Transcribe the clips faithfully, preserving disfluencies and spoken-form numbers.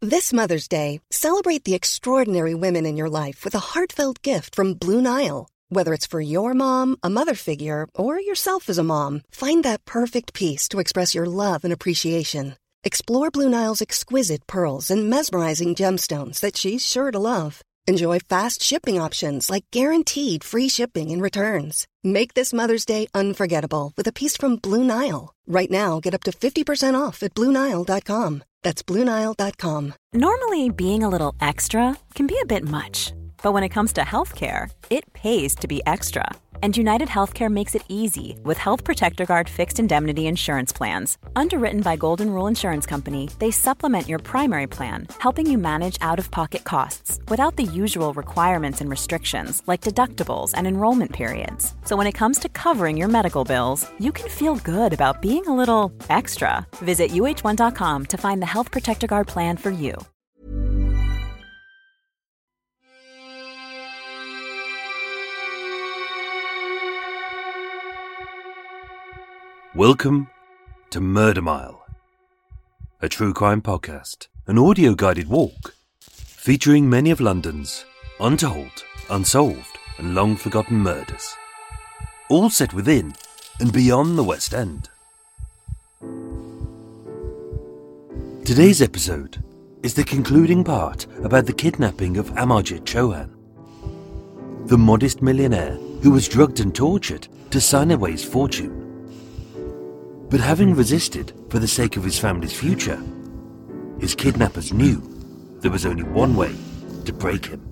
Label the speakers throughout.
Speaker 1: This Mother's Day, celebrate the extraordinary women in your life with a heartfelt gift from Blue Nile. Whether it's for your mom, a mother figure, or yourself as a mom, find that perfect piece to express your love and appreciation. Explore Blue Nile's exquisite pearls and mesmerizing gemstones that she's sure to love. Enjoy fast shipping options like guaranteed free shipping and returns. Make this Mother's Day unforgettable with a piece from Blue Nile. Right now, get up to fifty percent off at Blue Nile dot com. That's Blue Nile dot com.
Speaker 2: Normally, being a little extra can be a bit much. But when it comes to healthcare, it pays to be extra. And United Healthcare makes it easy with Health Protector Guard fixed indemnity insurance plans. Underwritten by Golden Rule Insurance Company, they supplement your primary plan, helping you manage out-of-pocket costs without the usual requirements and restrictions like deductibles and enrollment periods. So when it comes to covering your medical bills, you can feel good about being a little extra. Visit U H one dot com to find the Health Protector Guard plan for you.
Speaker 3: Welcome to Murder Mile, a true crime podcast, an audio-guided walk featuring many of London's untold, unsolved and long-forgotten murders, all set within and beyond the West End. Today's episode is the concluding part about the kidnapping of Amarjit Chauhan, the modest millionaire who was drugged and tortured to sign away his fortune. But having resisted for the sake of his family's future, his kidnappers knew there was only one way to break him.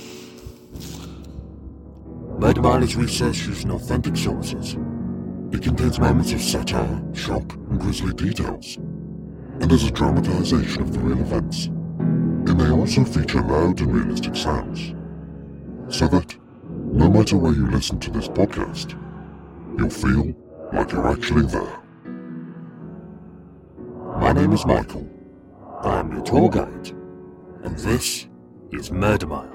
Speaker 4: Murder Mile is researched using authentic sources. It contains moments of satire, shock and grisly details, and is a dramatisation of the real events. It may also feature loud and realistic sounds, so that, no matter where you listen to this podcast, you'll feel like you're actually there. My name is Michael.
Speaker 3: I am your tour guide, and this is Murder Mile.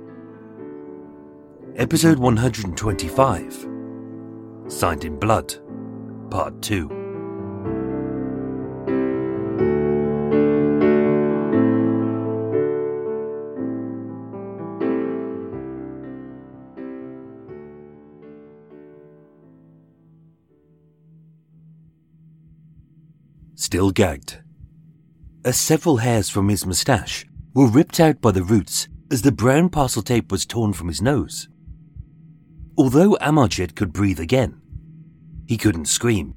Speaker 3: Episode one hundred twenty-five, Signed in Blood, Part two. Still gagged, as several hairs from his moustache were ripped out by the roots as the brown parcel tape was torn from his nose. Although Amarjit could breathe again, he couldn't scream.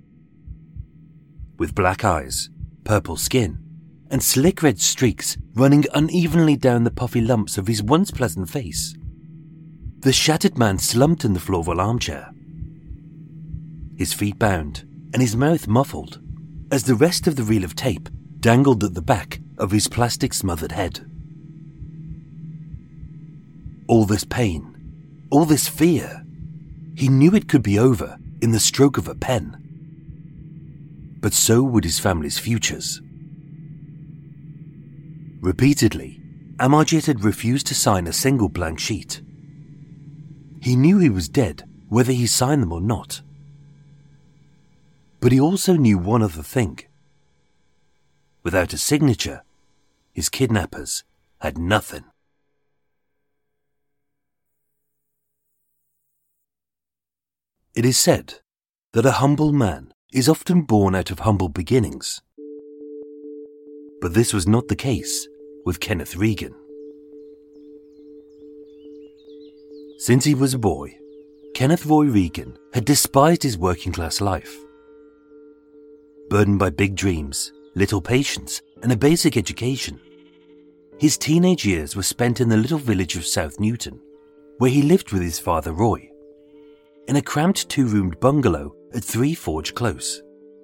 Speaker 3: With black eyes, purple skin, and slick red streaks running unevenly down the puffy lumps of his once pleasant face, the shattered man slumped in the floral armchair, his feet bound and his mouth muffled, as the rest of the reel of tape dangled at the back of his plastic-smothered head. All this pain, all this fear, he knew it could be over in the stroke of a pen. But so would his family's futures. Repeatedly, Amarjit had refused to sign a single blank sheet. He knew he was dead whether he signed them or not. But he also knew one other thing. Without a signature, his kidnappers had nothing. It is said that a humble man is often born out of humble beginnings. But this was not the case with Kenneth Regan. Since he was a boy, Kenneth Roy Regan had despised his working-class life. Burdened by big dreams, little patience, and a basic education, his teenage years were spent in the little village of South Newton, where he lived with his father Roy, in a cramped two-roomed bungalow at Three Forge Close.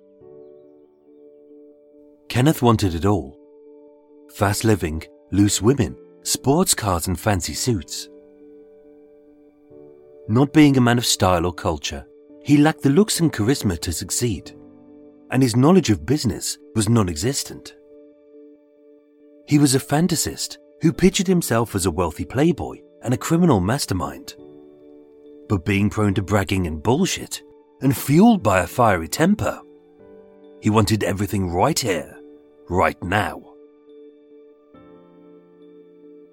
Speaker 3: Kenneth wanted it all: fast living, loose women, sports cars and fancy suits. Not being a man of style or culture, he lacked the looks and charisma to succeed, and his knowledge of business was non-existent. He was a fantasist who pictured himself as a wealthy playboy and a criminal mastermind. But being prone to bragging and bullshit, and fueled by a fiery temper, he wanted everything right here, right now.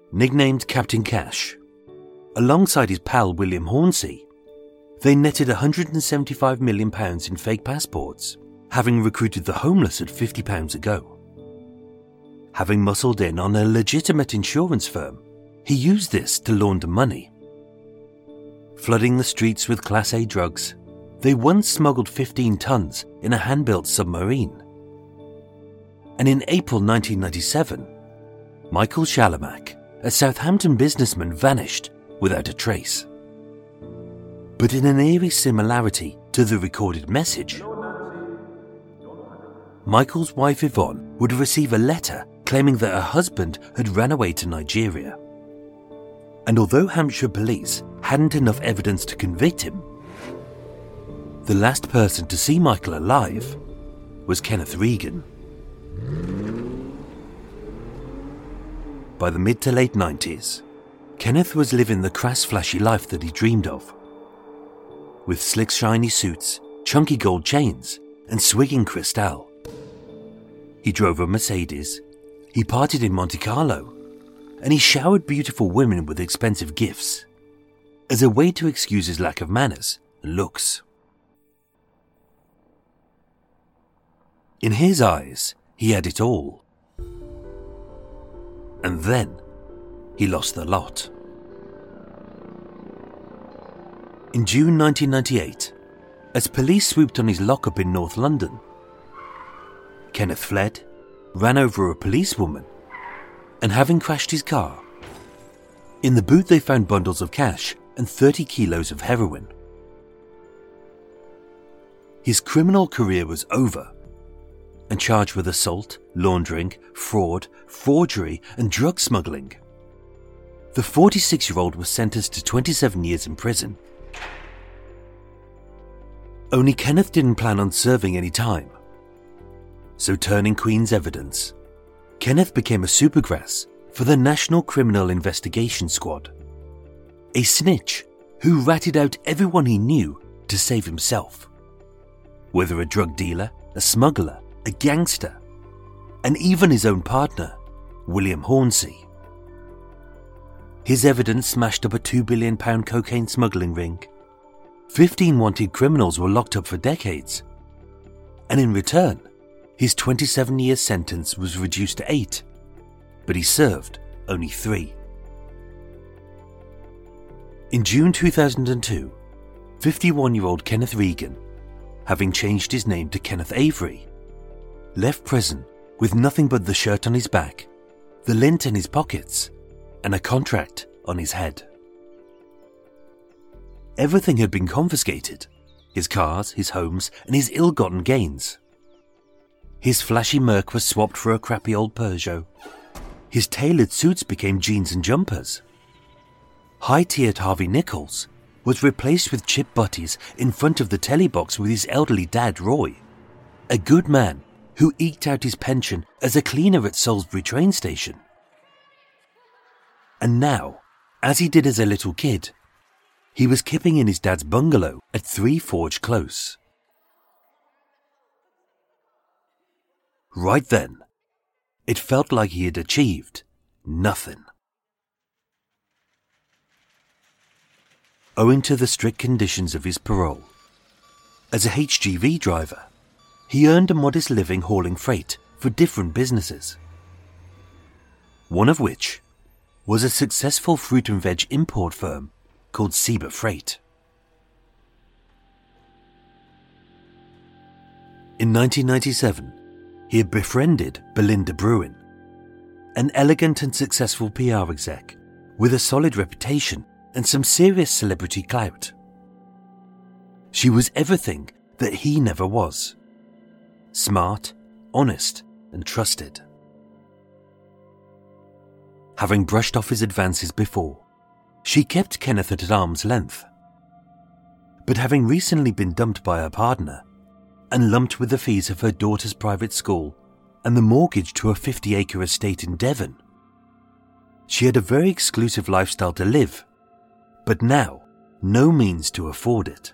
Speaker 3: nicknamed Captain Cash, alongside his pal William Hornsey, they netted one hundred seventy-five million pounds in fake passports, having recruited the homeless at fifty pounds a go. Having muscled in on a legitimate insurance firm, he used this to launder money. Flooding the streets with Class A drugs, they once smuggled fifteen tons in a hand-built submarine. And in April nineteen ninety-seven, Michael Shalamak, a Southampton businessman, vanished without a trace. But in an eerie similarity to the recorded message, Michael's wife Yvonne would receive a letter claiming that her husband had ran away to Nigeria. And although Hampshire police hadn't enough evidence to convict him, the last person to see Michael alive was Kenneth Regan. By the mid to late nineties, Kenneth was living the crass, flashy life that he dreamed of. With slick, shiny suits, chunky gold chains, and swigging Cristal. He drove a Mercedes, he partied in Monte Carlo, and he showered beautiful women with expensive gifts, as a way to excuse his lack of manners and looks. In his eyes, he had it all. And then, he lost the lot. In June nineteen ninety-eight, as police swooped on his lockup in North London, Kenneth fled, ran over a policewoman, and having crashed his car, in the boot they found bundles of cash and thirty kilos of heroin. His criminal career was over, and charged with assault, laundering, fraud, forgery, and drug smuggling. The forty-six-year-old was sentenced to twenty-seven years in prison. Only Kenneth didn't plan on serving any time. So turning Queen's evidence, Kenneth became a supergrass for the National Criminal Investigation Squad. A snitch who ratted out everyone he knew to save himself. Whether a drug dealer, a smuggler, a gangster, and even his own partner, William Hornsey. His evidence smashed up a two billion pound cocaine smuggling ring. Fifteen wanted criminals were locked up for decades. And in return, his twenty-seven year sentence was reduced to eight, but he served only three. In June two thousand two, fifty-one-year-old Kenneth Regan, having changed his name to Kenneth Avery, left prison with nothing but the shirt on his back, the lint in his pockets, and a contract on his head. Everything had been confiscated, his cars, his homes, and his ill-gotten gains. His flashy Merc was swapped for a crappy old Peugeot. His tailored suits became jeans and jumpers. High-tiered Harvey Nichols was replaced with chip butties in front of the telly box with his elderly dad, Roy, a good man who eked out his pension as a cleaner at Salisbury train station. And now, as he did as a little kid, he was kipping in his dad's bungalow at Three Forge Close. Right then, it felt like he had achieved nothing. Owing to the strict conditions of his parole, as a H G V driver, he earned a modest living hauling freight for different businesses. One of which was a successful fruit and veg import firm called Seba Freight. In nineteen ninety-seven, he had befriended Belinda Bruin, an elegant and successful P R exec with a solid reputation and some serious celebrity clout. She was everything that he never was. Smart, honest, and trusted. Having brushed off his advances before, she kept Kenneth at arm's length. But having recently been dumped by her partner, and lumped with the fees of her daughter's private school and the mortgage to a fifty-acre estate in Devon, she had a very exclusive lifestyle to live, but now no means to afford it.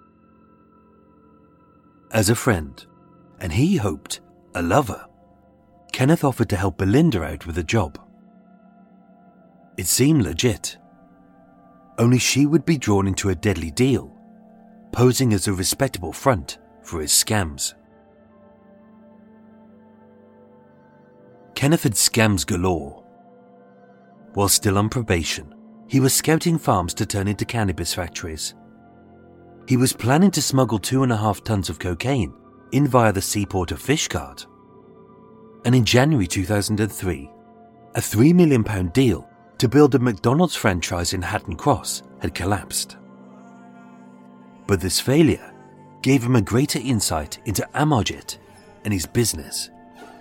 Speaker 3: As a friend, and he hoped a lover, Kenneth offered to help Belinda out with a job. It seemed legit. Only she would be drawn into a deadly deal, posing as a respectable front for his scams. Kenneth had scams galore. While still on probation, he was scouting farms to turn into cannabis factories. He was planning to smuggle two and a half tons of cocaine in via the seaport of Fishguard. And in January two thousand three, a three million pound deal to build a McDonald's franchise in Hatton Cross had collapsed. But this failure gave him a greater insight into Amarjit and his business.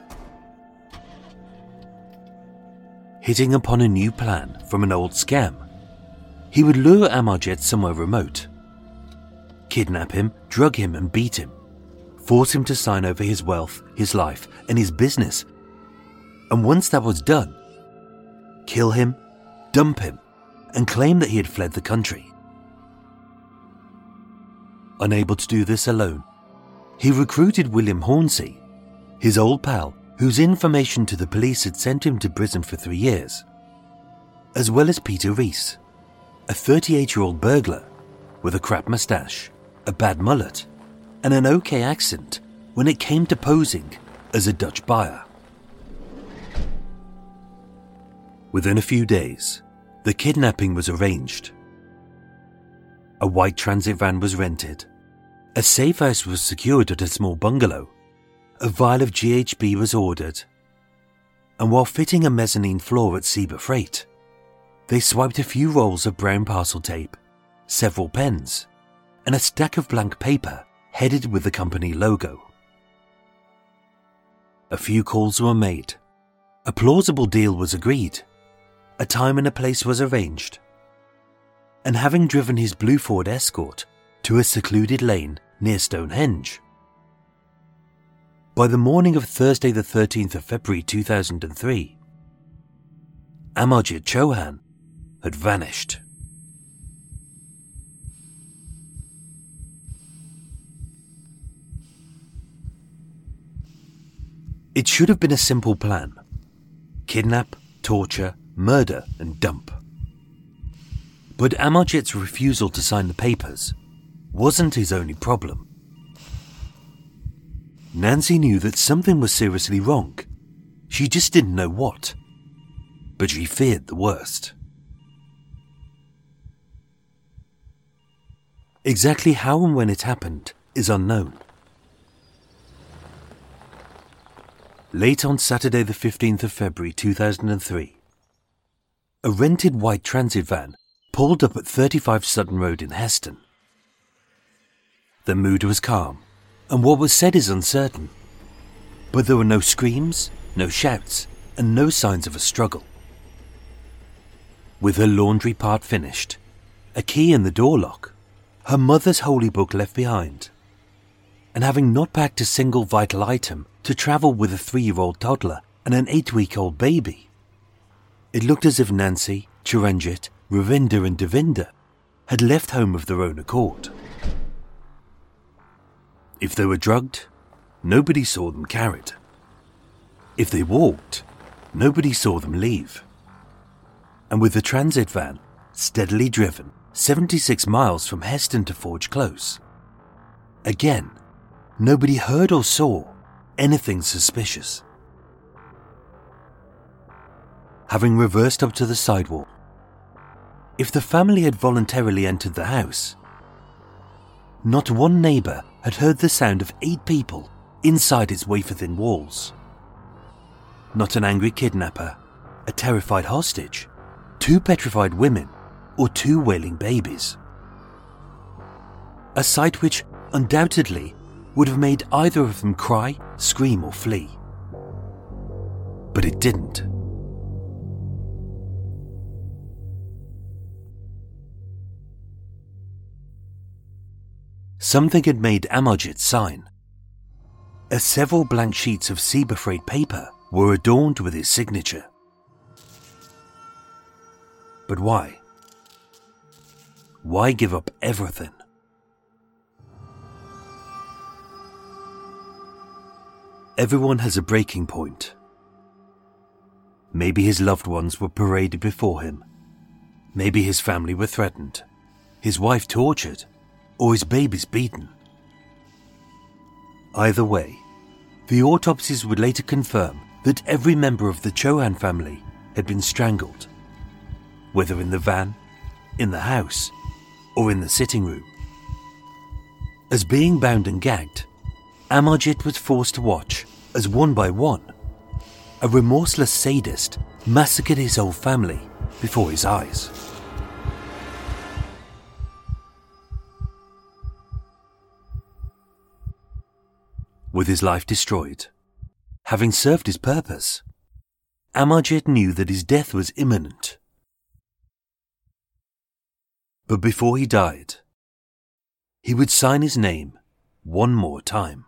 Speaker 3: Hitting upon a new plan from an old scam, he would lure Amarjit somewhere remote, kidnap him, drug him and beat him, force him to sign over his wealth, his life and his business, and once that was done, kill him, dump him, and claim that he had fled the country. Unable to do this alone, he recruited William Hornsey, his old pal whose information to the police had sent him to prison for three years, as well as Peter Rees, a thirty-eight-year-old burglar with a crap moustache, a bad mullet, and an okay accent when it came to posing as a Dutch buyer. Within a few days, the kidnapping was arranged. A white transit van was rented, a safe house was secured at a small bungalow, a vial of G H B was ordered, and while fitting a mezzanine floor at Seba Freight, they swiped a few rolls of brown parcel tape, several pens, and a stack of blank paper headed with the company logo. A few calls were made, a plausible deal was agreed, a time and a place was arranged, and having driven his blue Ford Escort to a secluded lane near Stonehenge, by the morning of Thursday the thirteenth of February two thousand three, Amarjit Chauhan had vanished. It should have been a simple plan: kidnap, torture, murder and dump. But Amarjit's refusal to sign the papers wasn't his only problem. Nancy knew that something was seriously wrong. She just didn't know what. But she feared the worst. Exactly how and when it happened is unknown. Late on Saturday the fifteenth of February two thousand three, a rented white transit van pulled up at thirty-five Sutton Road in Heston. The mood was calm, and what was said is uncertain, but there were no screams, no shouts, and no signs of a struggle. With her laundry part finished, a key in the door lock, her mother's holy book left behind, and having not packed a single vital item to travel with a three-year-old toddler and an eight-week-old baby, it looked as if Nancy, Chiranjit, Ravinder and Devinder had left home of their own accord. If they were drugged, nobody saw them carried. If they walked, nobody saw them leave. And with the transit van steadily driven seventy-six miles from Heston to Forge Close, again, nobody heard or saw anything suspicious. Having reversed up to the sidewalk, if the family had voluntarily entered the house, not one neighbour had heard the sound of eight people inside its wafer-thin walls. Not an angry kidnapper, a terrified hostage, two petrified women, or two wailing babies. A sight which undoubtedly would have made either of them cry, scream or flee. But it didn't. Something had made Amarjit sign, as several blank sheets of Seba Freight paper were adorned with his signature. But why? Why give up everything? Everyone has a breaking point. Maybe his loved ones were paraded before him. Maybe his family were threatened, his wife tortured, or his babies beaten. Either way, the autopsies would later confirm that every member of the Chohan family had been strangled, whether in the van, in the house, or in the sitting room. As being bound and gagged, Amarjit was forced to watch as one by one, a remorseless sadist massacred his whole family before his eyes. With his life destroyed, having served his purpose, Amarjit knew that his death was imminent. But before he died, he would sign his name one more time.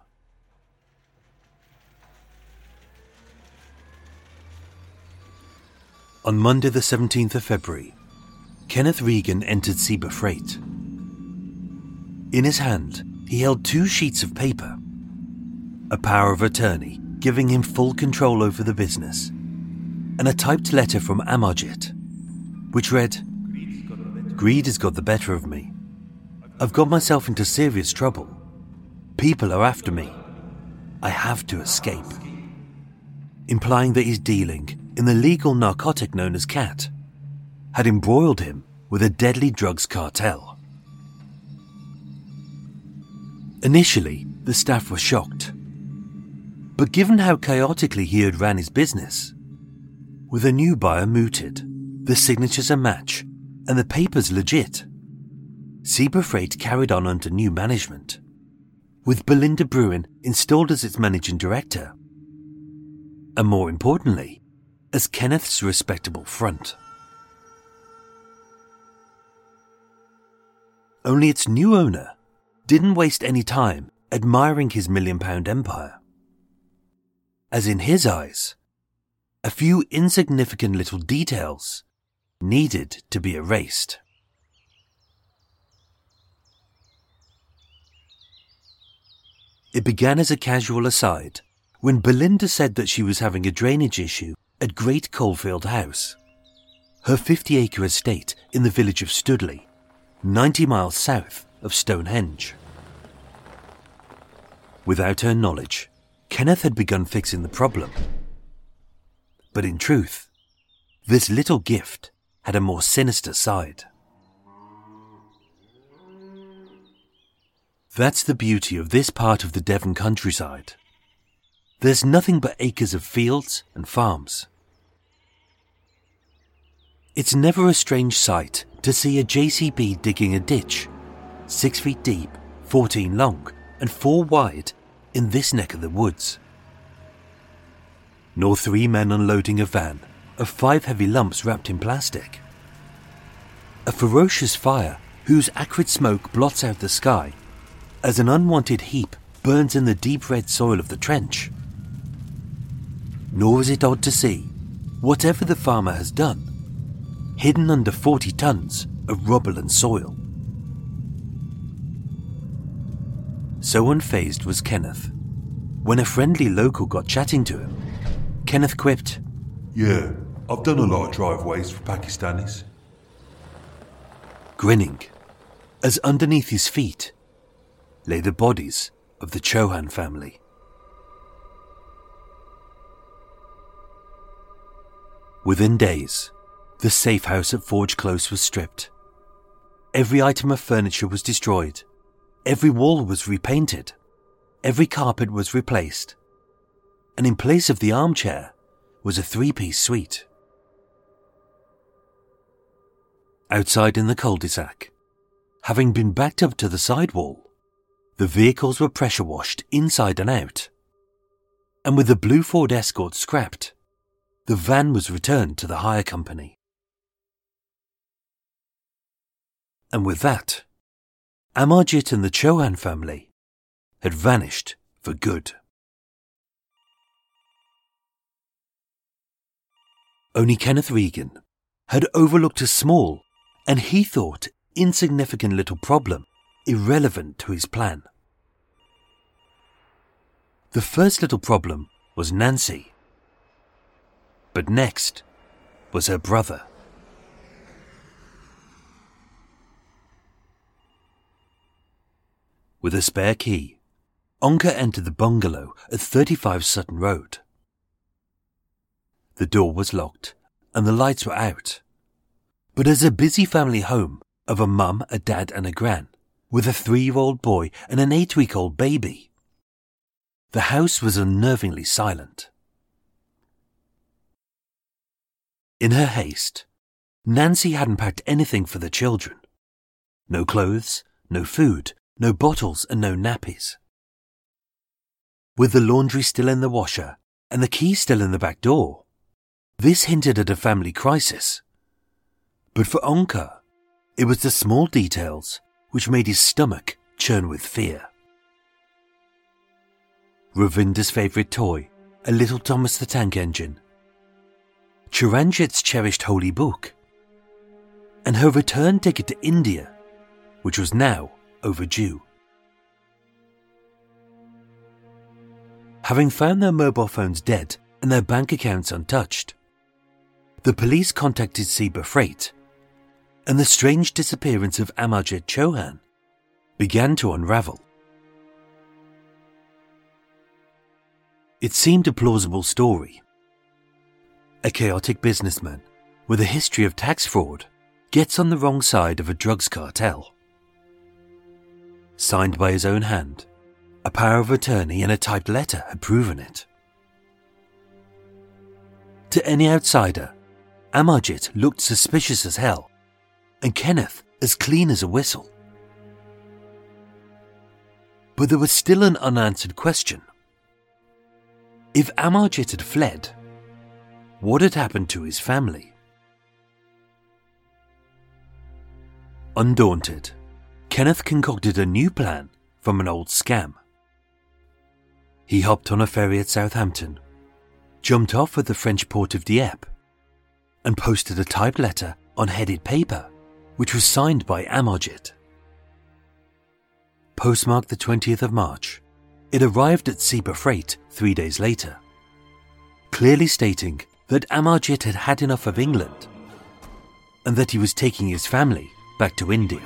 Speaker 3: On Monday the seventeenth of February, Kenneth Regan entered Seaber Freight. In his hand, he held two sheets of paper, a power of attorney giving him full control over the business, and a typed letter from Amarjit, which read, "Greed has got the better of me. I've got myself into serious trouble. People are after me. I have to escape." Implying that his dealing in the legal narcotic known as cat had embroiled him with a deadly drugs cartel. Initially, the staff were shocked. But given how chaotically he had ran his business, with a new buyer mooted, the signatures a match, and the papers legit, Seaber Freight carried on under new management, with Belinda Bruin installed as its managing director, and more importantly, as Kenneth's respectable front. Only its new owner didn't waste any time admiring his million-pound empire, as in his eyes, a few insignificant little details needed to be erased. It began as a casual aside when Belinda said that she was having a drainage issue at Great Coalfield House, her fifty-acre estate in the village of Studley, ninety miles south of Stonehenge. Without her knowledge, Kenneth had begun fixing the problem. But in truth, this little gift had a more sinister side. That's the beauty of this part of the Devon countryside. There's nothing but acres of fields and farms. It's never a strange sight to see a J C B digging a ditch, six feet deep, fourteen long, and four wide, in this neck of the woods. Nor three men unloading a van of five heavy lumps wrapped in plastic. A ferocious fire whose acrid smoke blots out the sky as an unwanted heap burns in the deep red soil of the trench. Nor is it odd to see, whatever the farmer has done, hidden under forty tons of rubble and soil. So unfazed was Kenneth. When a friendly local got chatting to him, Kenneth quipped,
Speaker 4: "Yeah, I've done a lot of driveways for Pakistanis."
Speaker 3: Grinning, as underneath his feet lay the bodies of the Chohan family. Within days, the safe house at Forge Close was stripped. Every item of furniture was destroyed. Every wall was repainted. Every carpet was replaced. And in place of the armchair was a three-piece suite. Outside in the cul-de-sac, having been backed up to the sidewall, the vehicles were pressure washed inside and out. And with the blue Ford Escort scrapped, the van was returned to the hire company. And with that, Amarjit and the Chohan family had vanished for good. Only Kenneth Regan had overlooked a small and he thought insignificant little problem irrelevant to his plan. The first little problem was Nancy. But next was her brother. With a spare key, Onka entered the bungalow at thirty-five Sutton Road. The door was locked and the lights were out. But as a busy family home of a mum, a dad and a gran, with a three-year-old boy and an eight-week-old baby, the house was unnervingly silent. In her haste, Nancy hadn't packed anything for the children. No clothes, no food, no bottles and no nappies. With the laundry still in the washer and the key still in the back door, this hinted at a family crisis. But for Onka, it was the small details which made his stomach churn with fear. Ravinder's favourite toy, a little Thomas the Tank Engine, Chiranjit's cherished holy book, and her return ticket to India, which was now overdue. Having found their mobile phones dead and their bank accounts untouched, the police contacted Seba Freight, and the strange disappearance of Amarjit Chauhan began to unravel. It seemed a plausible story. A chaotic businessman with a history of tax fraud gets on the wrong side of a drugs cartel. Signed by his own hand, a power of attorney and a typed letter had proven it. To any outsider, Amarjit looked suspicious as hell, and Kenneth as clean as a whistle. But there was still an unanswered question. If Amarjit had fled, what had happened to his family? Undaunted, Kenneth concocted a new plan from an old scam. He hopped on a ferry at Southampton, jumped off at the French port of Dieppe, and posted a typed letter on headed paper, which was signed by Amarjit. Postmarked the twentieth of March, it arrived at Seba Freight three days later, clearly stating that Amarjit had had enough of England and that he was taking his family back to India.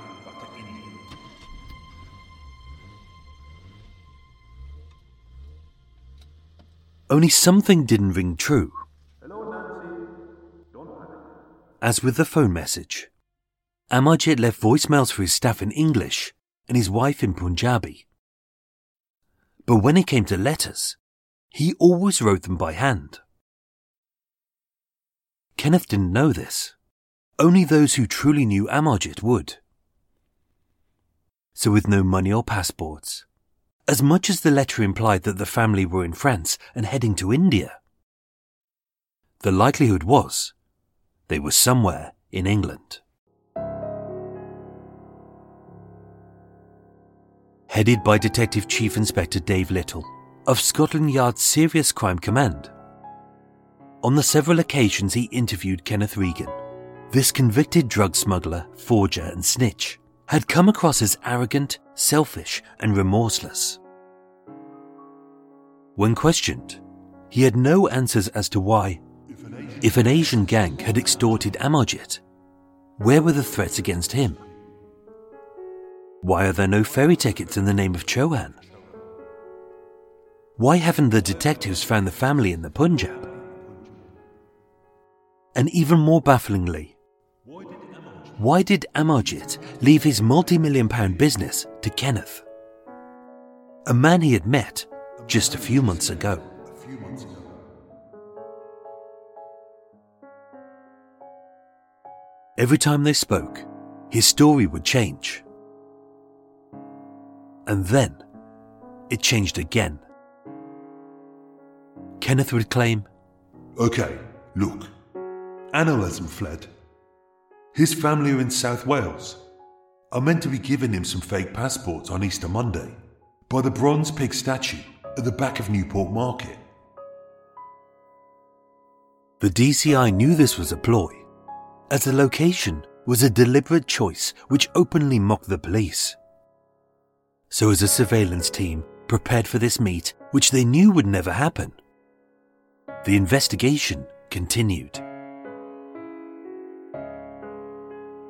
Speaker 3: Only something didn't ring true. As with the phone message, Amarjit left voicemails for his staff in English and his wife in Punjabi. But when it came to letters, he always wrote them by hand. Kenneth didn't know this. Only those who truly knew Amarjit would. So with no money or passports, as much as the letter implied that the family were in France and heading to India, the likelihood was they were somewhere in England. Headed by Detective Chief Inspector Dave Little of Scotland Yard's Serious Crime Command, on the several occasions he interviewed Kenneth Regan, this convicted drug smuggler, forger and snitch had come across as arrogant, selfish and remorseless. When questioned, he had no answers as to why, if an Asian gang had extorted Amarjit, where were the threats against him? Why are there no ferry tickets in the name of Chauhan? Why haven't the detectives found the family in the Punjab? And even more bafflingly, why did Amarjit leave his multi-million pound business to Kenneth, a man he had met just a few months ago? Every time they spoke, his story would change. And then, it changed again. Kenneth would claim,
Speaker 4: Okay, look, Anil hasn't fled. His family are in South Wales. I'm meant to be giving him some fake passports on Easter Monday by the bronze pig statue at the back of Newport Market.
Speaker 3: The D C I knew this was a ploy, as the location was a deliberate choice which openly mocked the police. So as a surveillance team prepared for this meet, which they knew would never happen, the investigation continued.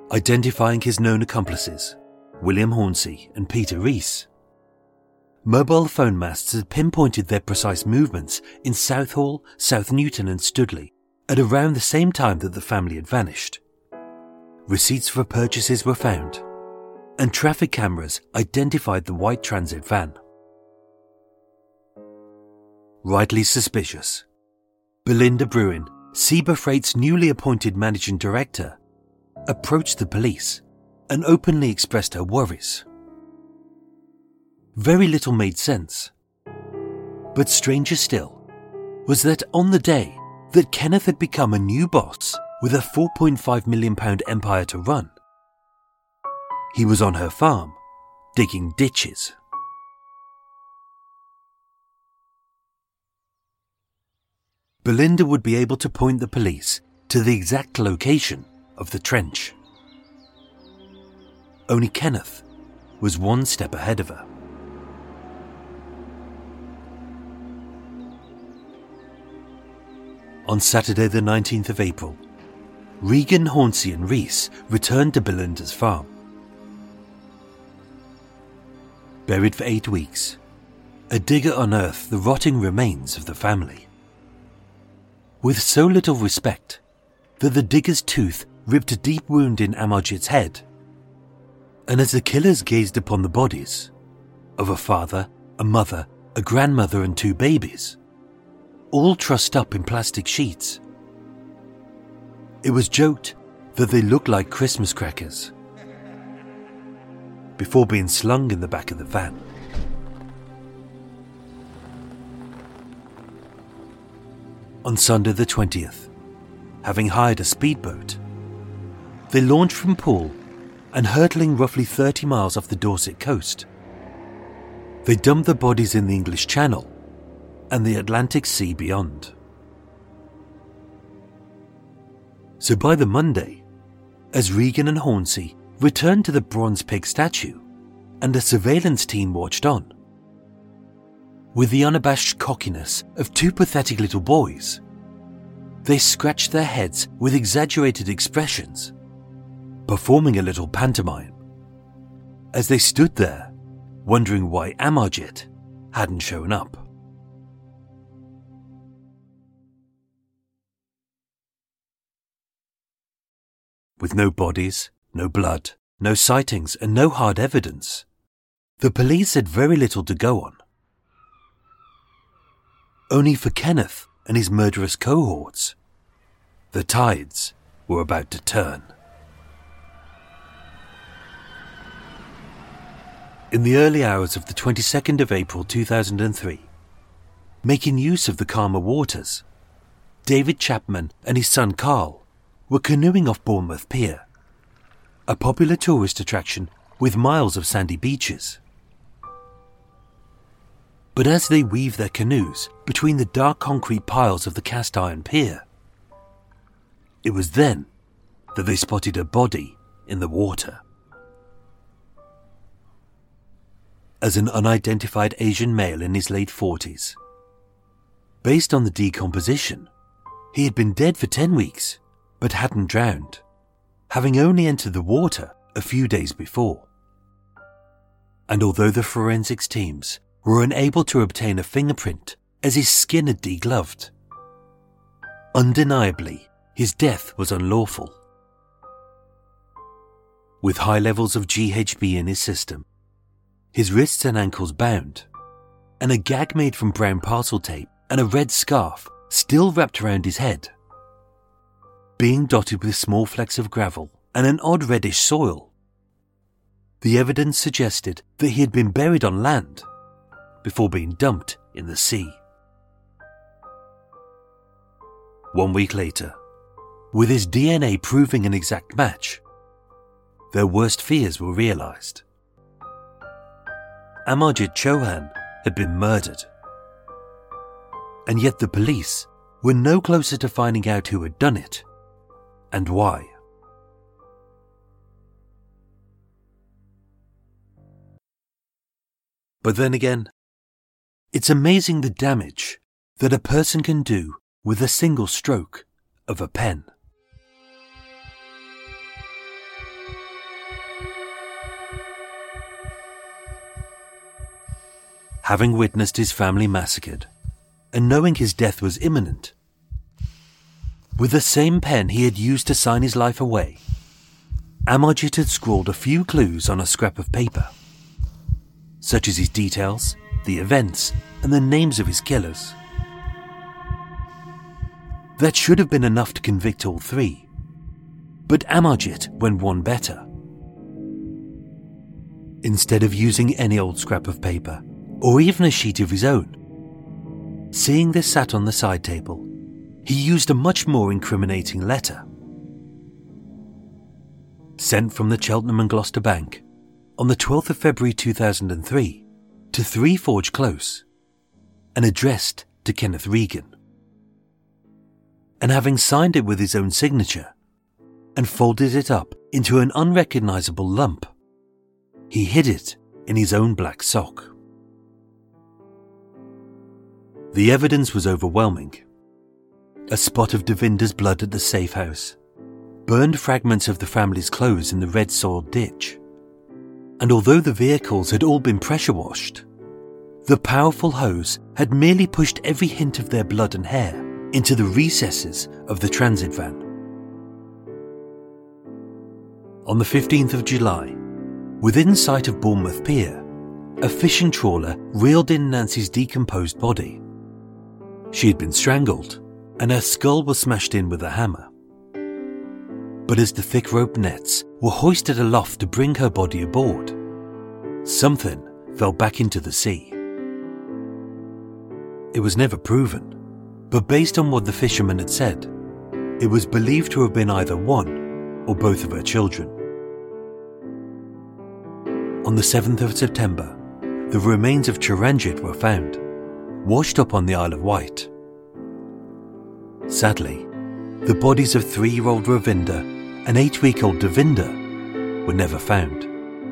Speaker 3: identifying his known accomplices, William Hornsey and Peter Rees. Mobile phone masts had pinpointed their precise movements in Southall, South Newton and Studley at around the same time that the family had vanished. Receipts for purchases were found, and traffic cameras identified the white transit van. Rightly suspicious, Belinda Bruin, Seba Freight's newly appointed managing director, approached the police and openly expressed her worries. Very little made sense. But stranger still was that on the day that Kenneth had become a new boss with a four point five million pound empire to run, he was on her farm digging ditches. Belinda would be able to point the police to the exact location of the trench. Only Kenneth was one step ahead of her. On Saturday the nineteenth of April, Regan, Hornsey and Rees returned to Belinda's farm. Buried for eight weeks, a digger unearthed the rotting remains of the family. With so little respect that the digger's tooth ripped a deep wound in Amarjit's head, and as the killers gazed upon the bodies of a father, a mother, a grandmother and two babies, all trussed up in plastic sheets, it was joked that they looked like Christmas crackers, before being slung in the back of the van. On Sunday the twentieth, having hired a speedboat, they launched from Poole and hurtling roughly thirty miles off the Dorset coast, they dumped the bodies in the English Channel and the Atlantic Sea beyond. So by the Monday, as Regan and Hornsey returned to the bronze pig statue and a surveillance team watched on, with the unabashed cockiness of two pathetic little boys, they scratched their heads with exaggerated expressions, performing a little pantomime, as they stood there wondering why Amarjit hadn't shown up. With no bodies, no blood, no sightings and no hard evidence, the police had very little to go on. Only for Kenneth and his murderous cohorts, the tides were about to turn. In the early hours of the twenty-second of April two thousand three, making use of the calmer waters, David Chapman and his son Carl were canoeing off Bournemouth Pier, a popular tourist attraction with miles of sandy beaches. But as they weaved their canoes between the dark concrete piles of the cast iron pier, it was then that they spotted a body in the water. As an unidentified Asian male in his late forties, based on the decomposition, he had been dead for ten weeks but hadn't drowned, having only entered the water a few days before. And although the forensics teams were unable to obtain a fingerprint as his skin had degloved, undeniably his death was unlawful. With high levels of G H B in his system, his wrists and ankles bound, and a gag made from brown parcel tape and a red scarf still wrapped around his head, being dotted with small flecks of gravel and an odd reddish soil, the evidence suggested that he had been buried on land before being dumped in the sea. One week later, with his D N A proving an exact match, their worst fears were realised. Amarjit Chauhan had been murdered, and yet the police were no closer to finding out who had done it and why. But then again, it's amazing the damage that a person can do with a single stroke of a pen. Having witnessed his family massacred, and knowing his death was imminent, with the same pen he had used to sign his life away, Amarjit had scrawled a few clues on a scrap of paper, such as his details, the events, and the names of his killers. That should have been enough to convict all three, but Amarjit went one better. Instead of using any old scrap of paper, or even a sheet of his own, seeing this sat on the side table, he used a much more incriminating letter. Sent from the Cheltenham and Gloucester Bank on the twelfth of February two thousand three to three Forge Close, and addressed to Kenneth Regan. And having signed it with his own signature, and folded it up into an unrecognisable lump, he hid it in his own black sock. The evidence was overwhelming. A spot of Devinder's blood at the safe house, burned fragments of the family's clothes in the red soiled ditch, and although the vehicles had all been pressure washed, the powerful hose had merely pushed every hint of their blood and hair into the recesses of the transit van. On the fifteenth of July, within sight of Bournemouth Pier, a fishing trawler reeled in Nancy's decomposed body. She had been strangled, and her skull was smashed in with a hammer. But as the thick rope nets were hoisted aloft to bring her body aboard, something fell back into the sea. It was never proven, but based on what the fisherman had said, it was believed to have been either one or both of her children. On the seventh of September, the remains of Chiranjit were found, washed up on the Isle of Wight. Sadly, the bodies of three-year-old Ravinder and eight-week-old Devinder were never found.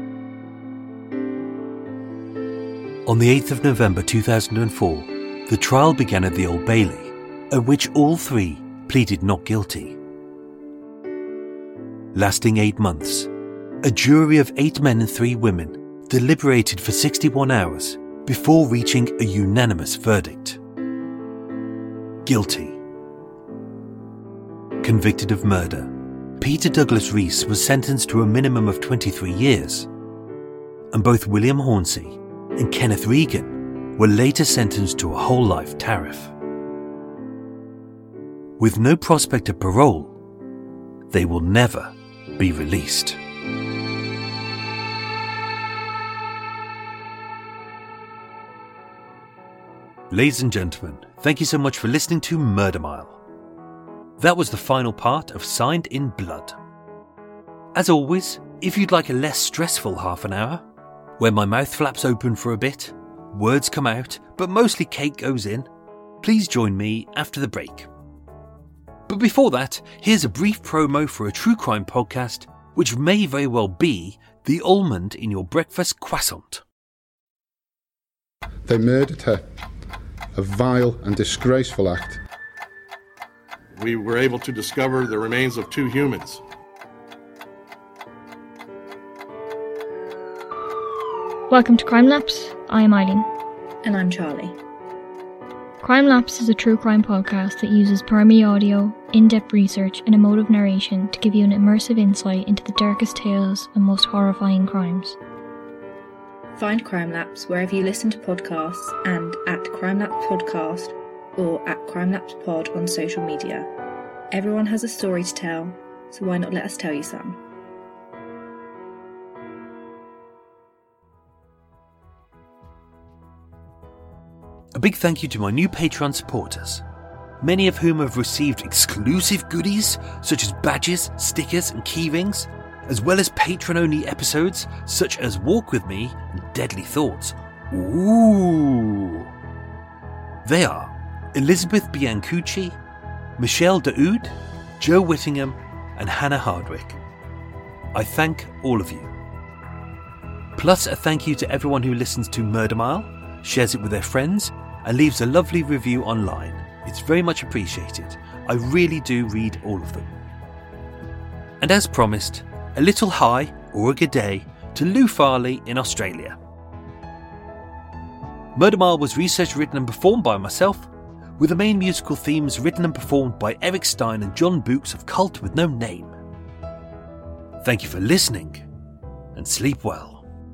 Speaker 3: On the eighth of November two thousand four, the trial began at the Old Bailey, at which all three pleaded not guilty. Lasting eight months, a jury of eight men and three women deliberated for sixty-one hours before reaching a unanimous verdict. Guilty. Convicted of murder, Peter Douglas Rees was sentenced to a minimum of twenty-three years, and both William Hornsey and Kenneth Regan were later sentenced to a whole life tariff. With no prospect of parole, they will never be released. Ladies and gentlemen, thank you so much for listening to Murder Mile. That was the final part of Signed in Blood. As always, if you'd like a less stressful half an hour, where my mouth flaps open for a bit, words come out, but mostly cake goes in, please join me after the break. But before that, here's a brief promo for a true crime podcast, which may very well be the almond in your breakfast croissant.
Speaker 5: They murdered her. A vile and disgraceful act.
Speaker 6: We were able to discover the remains of two humans.
Speaker 7: Welcome to Crime Lapse. I am Eileen.
Speaker 8: And I'm Charlie.
Speaker 7: Crime Lapse is a true crime podcast that uses primary audio, in-depth research and emotive narration to give you an immersive insight into the darkest tales and most horrifying crimes.
Speaker 8: Find Crime Lapse wherever you listen to podcasts and at Crime Lapse Podcast or at Crime Lapse Pod on social media. Everyone has a story to tell, so why not let us tell you some?
Speaker 3: A big thank you to my new Patreon supporters, many of whom have received exclusive goodies such as badges, stickers and keyrings, as well as patron-only episodes such as Walk With Me and Deadly Thoughts. Ooh! They are Elizabeth Biancucci, Michelle Daoud, Joe Whittingham and Hannah Hardwick. I thank all of you. Plus a thank you to everyone who listens to Murder Mile, shares it with their friends and leaves a lovely review online. It's very much appreciated. I really do read all of them. And as promised, a little hi or a good day to Lou Farley in Australia. Murder Mile was researched, written and performed by myself, with the main musical themes written and performed by Eric Stein and John Books of Cult with No Name. Thank you for listening, and sleep well.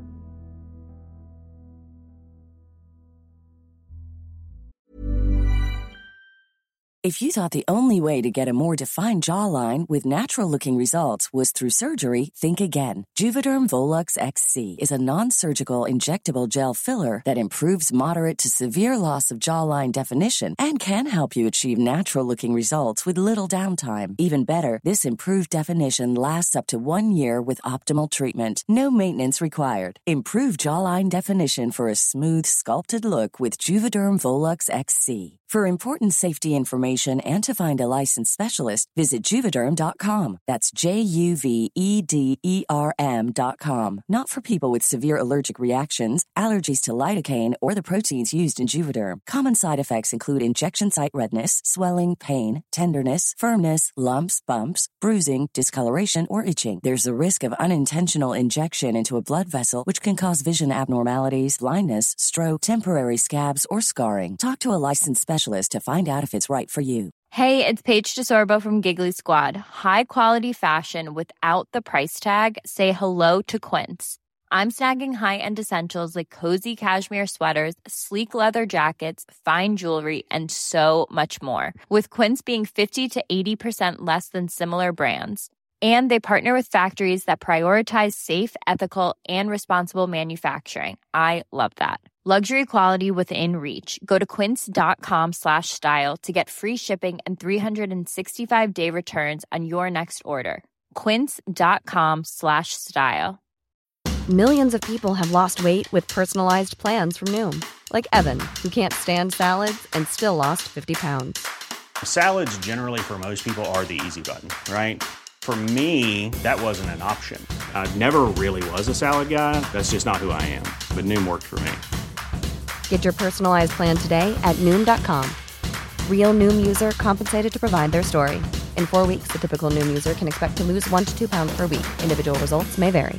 Speaker 9: If you thought the only way to get a more defined jawline with natural-looking results was through surgery, think again. Juvederm Volux X C is a non-surgical injectable gel filler that improves moderate to severe loss of jawline definition and can help you achieve natural-looking results with little downtime. Even better, this improved definition lasts up to one year with optimal treatment. No maintenance required. Improve jawline definition for a smooth, sculpted look with Juvederm Volux X C. For important safety information and to find a licensed specialist, visit Juvederm dot com. That's J U V E D E R M dot com. Not for people with severe allergic reactions, allergies to lidocaine, or the proteins used in Juvederm. Common side effects include injection site redness, swelling, pain, tenderness, firmness, lumps, bumps, bruising, discoloration, or itching. There's a risk of unintentional injection into a blood vessel, which can cause vision abnormalities, blindness, stroke, temporary scabs, or scarring. Talk to a licensed specialist to find out if it's right for you.
Speaker 10: Hey, it's Paige DeSorbo from Giggly Squad. High quality fashion without the price tag. Say hello to Quince. I'm snagging high-end essentials like cozy cashmere sweaters, sleek leather jackets, fine jewelry, and so much more. With Quince being fifty to eighty percent less than similar brands. And they partner with factories that prioritize safe, ethical, and responsible manufacturing. I love that. Luxury quality within reach. Go to quince.com slash style to get free shipping and three sixty-five day returns on your next order. Quince.com slash style.
Speaker 11: Millions of people have lost weight with personalized plans from Noom. Like Evan, who can't stand salads and still lost fifty pounds.
Speaker 12: Salads generally for most people are the easy button, right? For me, that wasn't an option. I never really was a salad guy. That's just not who I am. But Noom worked for me.
Speaker 11: Get your personalized plan today at Noom dot com. Real Noom user compensated to provide their story. In four weeks, the typical Noom user can expect to lose one to two pounds per week. Individual results may vary.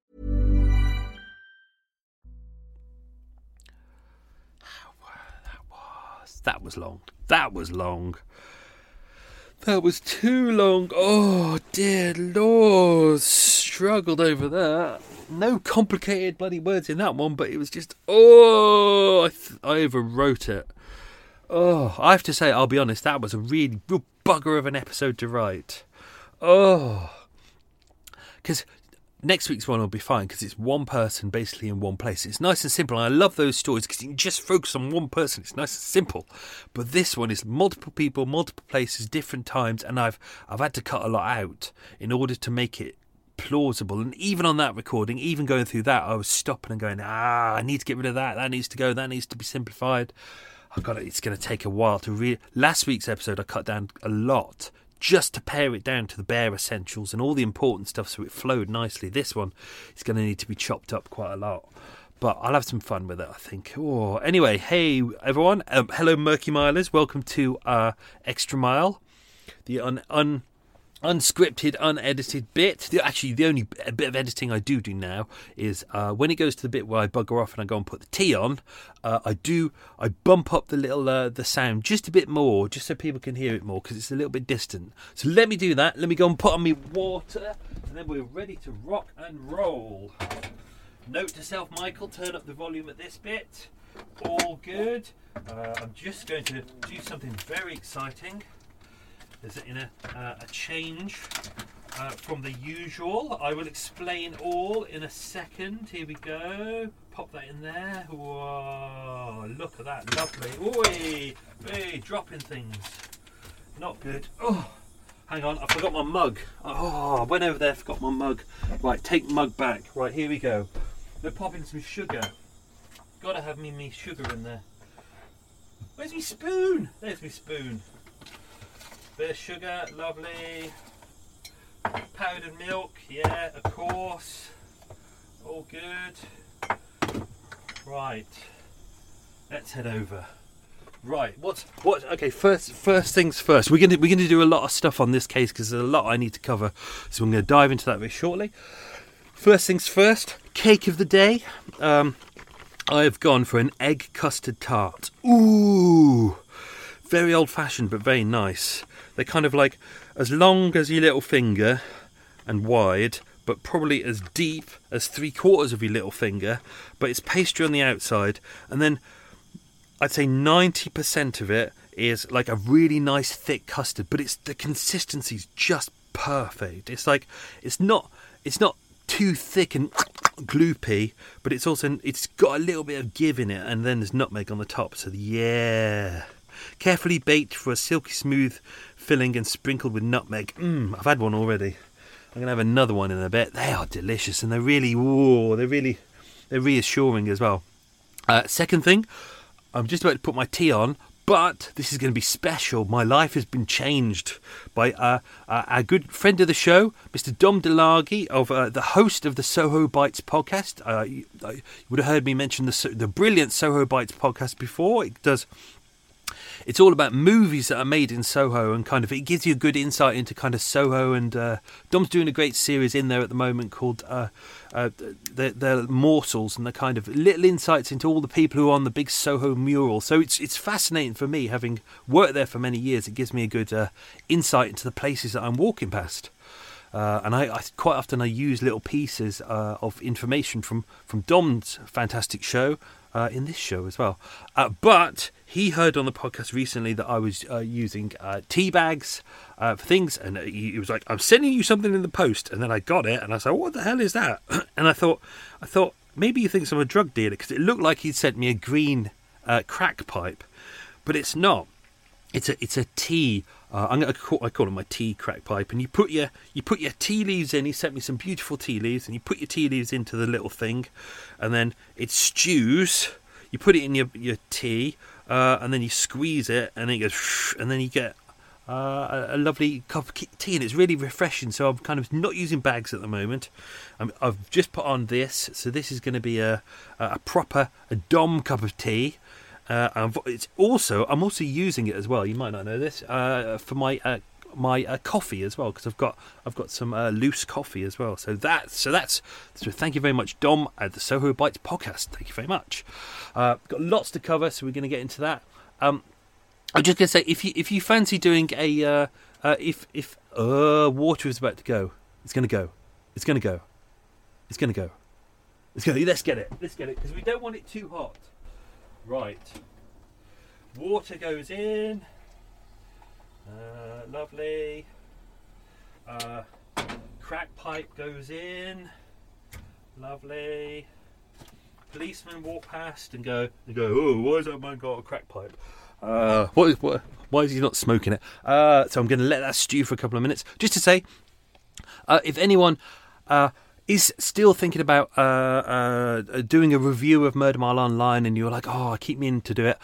Speaker 3: That was, that was long. That was long. That was too long. Oh, dear Lord. Struggled over that. No complicated bloody words in that one, but it was just, oh, I, th- I overwrote it. Oh, I have to say, I'll be honest, that was a really real bugger of an episode to write. Oh. Because next week's one will be fine, because it's one person basically in one place. It's nice and simple, and I love those stories because you can just focus on one person. It's nice and simple. But this one is multiple people, multiple places, different times, and I've I've had to cut a lot out in order to make it plausible. And even on that recording, even going through that, I was stopping and going, ah, I need to get rid of that. That needs to go. That needs to be simplified. I've got it. It's going to take a while to read. Last week's episode, I cut down a lot, just to pare it down to the bare essentials and all the important stuff so it flowed nicely. This one is going to need to be chopped up quite a lot. But I'll have some fun with it, I think. Oh, anyway, hey, everyone. Um, hello, Murky Milers. Welcome to uh, Extra Mile, the un, un unscripted, unedited bit. The, actually, the only bit of editing I do do now is uh, when it goes to the bit where I bugger off and I go and put the tea on, uh, I do, I bump up the little, uh, the sound just a bit more, just so people can hear it more, because it's a little bit distant. So let me do that. Let me go and put on me water, and then we're ready to rock and roll. Note to self, Michael, turn up the volume at this bit. All good. Uh, I'm just going to do something very exciting. There's in a, uh, a change uh, from the usual. I will explain all in a second. Here we go. Pop that in there. Whoa, look at that. Lovely. Oi, hey, dropping things. Not good. Oh, hang on. I forgot my mug. Oh, I went over there, forgot my mug. Right, take mug back. Right, here we go. We're popping some sugar. Gotta have me, me sugar in there. Where's my spoon? There's my spoon. Bit of sugar, lovely. Powdered milk, yeah, of course. All good. Right, let's head over. Right, what's what? Okay, first, first things first. We're gonna we're gonna do a lot of stuff on this case because there's a lot I need to cover. So I'm gonna dive into that very shortly. First things first. Cake of the day. Um,
Speaker 13: I've gone for an egg custard tart. Ooh, very old-fashioned, but very nice. They're kind of like as long as your little finger and wide, but probably as deep as three quarters of your little finger. But it's pastry on the outside, and then I'd say ninety percent of it is like a really nice thick custard, but it's the consistency's just perfect. It's like it's not it's not too thick and gloopy, but it's also it's got a little bit of give in it, and then there's nutmeg on the top. So yeah, carefully baked for a silky smooth filling and sprinkled with nutmeg. Mmm, I've had one already. I'm gonna have another one in a bit. They are delicious, and they're really, whoa, they're really, they're reassuring as well. Uh, second thing, I'm just about to put my tea on, but this is going to be special. My life has been changed by uh, uh, our good friend of the show, Mister Dom DeLargy, of uh, the host of the Soho Bites podcast. Uh, you, you would have heard me mention the the brilliant Soho Bites podcast before. It does. It's all about movies that are made in Soho, and kind of it gives you a good insight into kind of Soho. And uh, Dom's doing a great series in there at the moment called uh, uh, the, the Morsels, and the kind of little insights into all the people who are on the big Soho mural. So it's it's fascinating for me, having worked there for many years. It gives me a good uh, insight into the places that I'm walking past. Uh, and I, I quite often I use little pieces uh, of information from, from Dom's fantastic show uh, in this show as well. Uh, but he heard on the podcast recently that I was uh, using uh, tea bags uh, for things, and he, he was like, "I'm sending you something in the post." And then I got it, and I said, "What the hell is that?" And I thought, I thought maybe he thinks I'm a drug dealer, because it looked like he'd sent me a green uh, crack pipe, but it's not. It's a it's a tea. Uh, I'm gonna call, I call it my tea crack pipe, and you put your you put your tea leaves in. He sent me some beautiful tea leaves, and you put your tea leaves into the little thing, and then it stews. You put it in your your tea, uh, and then you squeeze it, and then it goes, and then you get uh, a, a lovely cup of tea, and it's really refreshing. So I'm kind of not using bags at the moment. I'm, I've just put on this, so this is going to be a a proper a Dom cup of tea. Uh, it's also I'm also using it as well. You might not know this uh, for my uh, my uh, coffee as well, because I've got I've got some uh, loose coffee as well. So that so that's so thank you very much, Dom, at the Soho Bites podcast. Thank you very much. Uh, got lots to cover, so we're going to get into that. Um, I'm just going to say, if you if you fancy doing a uh, uh, if if uh, water is about to go, it's going to go, it's going to go, it's going to go, it's going. Let's get it, let's get it, because we don't want it too hot. Right, water goes in, uh, lovely, uh, crack pipe goes in, lovely, policemen walk past and go, and go, oh, why has that man got a crack pipe? Uh, what is, what, why is he not smoking it? Uh, so I'm going to let that stew for a couple of minutes, just to say, uh, if anyone... Uh, is still thinking about uh, uh, doing a review of Murder Mile Online, and you're like, oh, I keep meaning to do it,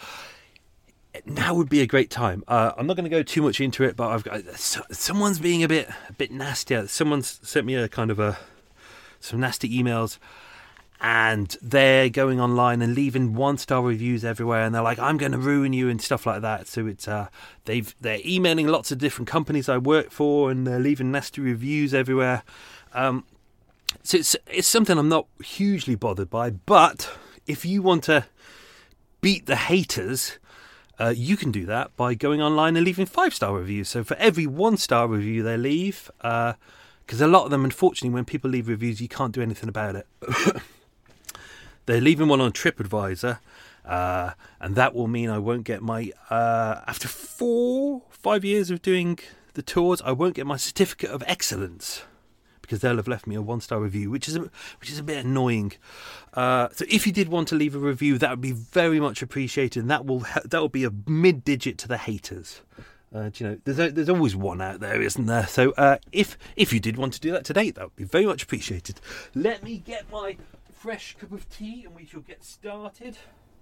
Speaker 13: now would be a great time. Uh, I'm not going to go too much into it, but I've got someone's being a bit a bit nasty. Someone's sent me a kind of a some nasty emails, and they're going online and leaving one star reviews everywhere, and they're like, I'm going to ruin you and stuff like that. So it's uh, they've they're emailing lots of different companies I work for, and they're leaving nasty reviews everywhere. Um, So it's, it's something I'm not hugely bothered by, but if you want to beat the haters, uh, you can do that by going online and leaving five-star reviews. So for every one-star review they leave, because uh, a lot of them, unfortunately, when people leave reviews, you can't do anything about it. They're leaving one on TripAdvisor, uh, and that will mean I won't get my, uh, after four, five years of doing the tours, I won't get my certificate of excellence, because they'll have left me a one-star review, which is a, which is a bit annoying. Uh, so if you did want to leave a review, that would be very much appreciated, and that will that will be a mid-digit to the haters. Uh, do you know, there's a, there's always one out there, isn't there? So uh, if if you did want to do that today, that would be very much appreciated. Let me get my fresh cup of tea, and we shall get started.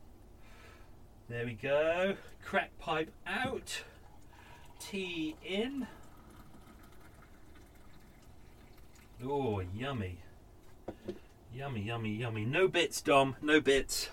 Speaker 13: There we go. Crack pipe out. Tea in. Oh, yummy. Yummy, yummy, yummy. No bits, Dom. No bits.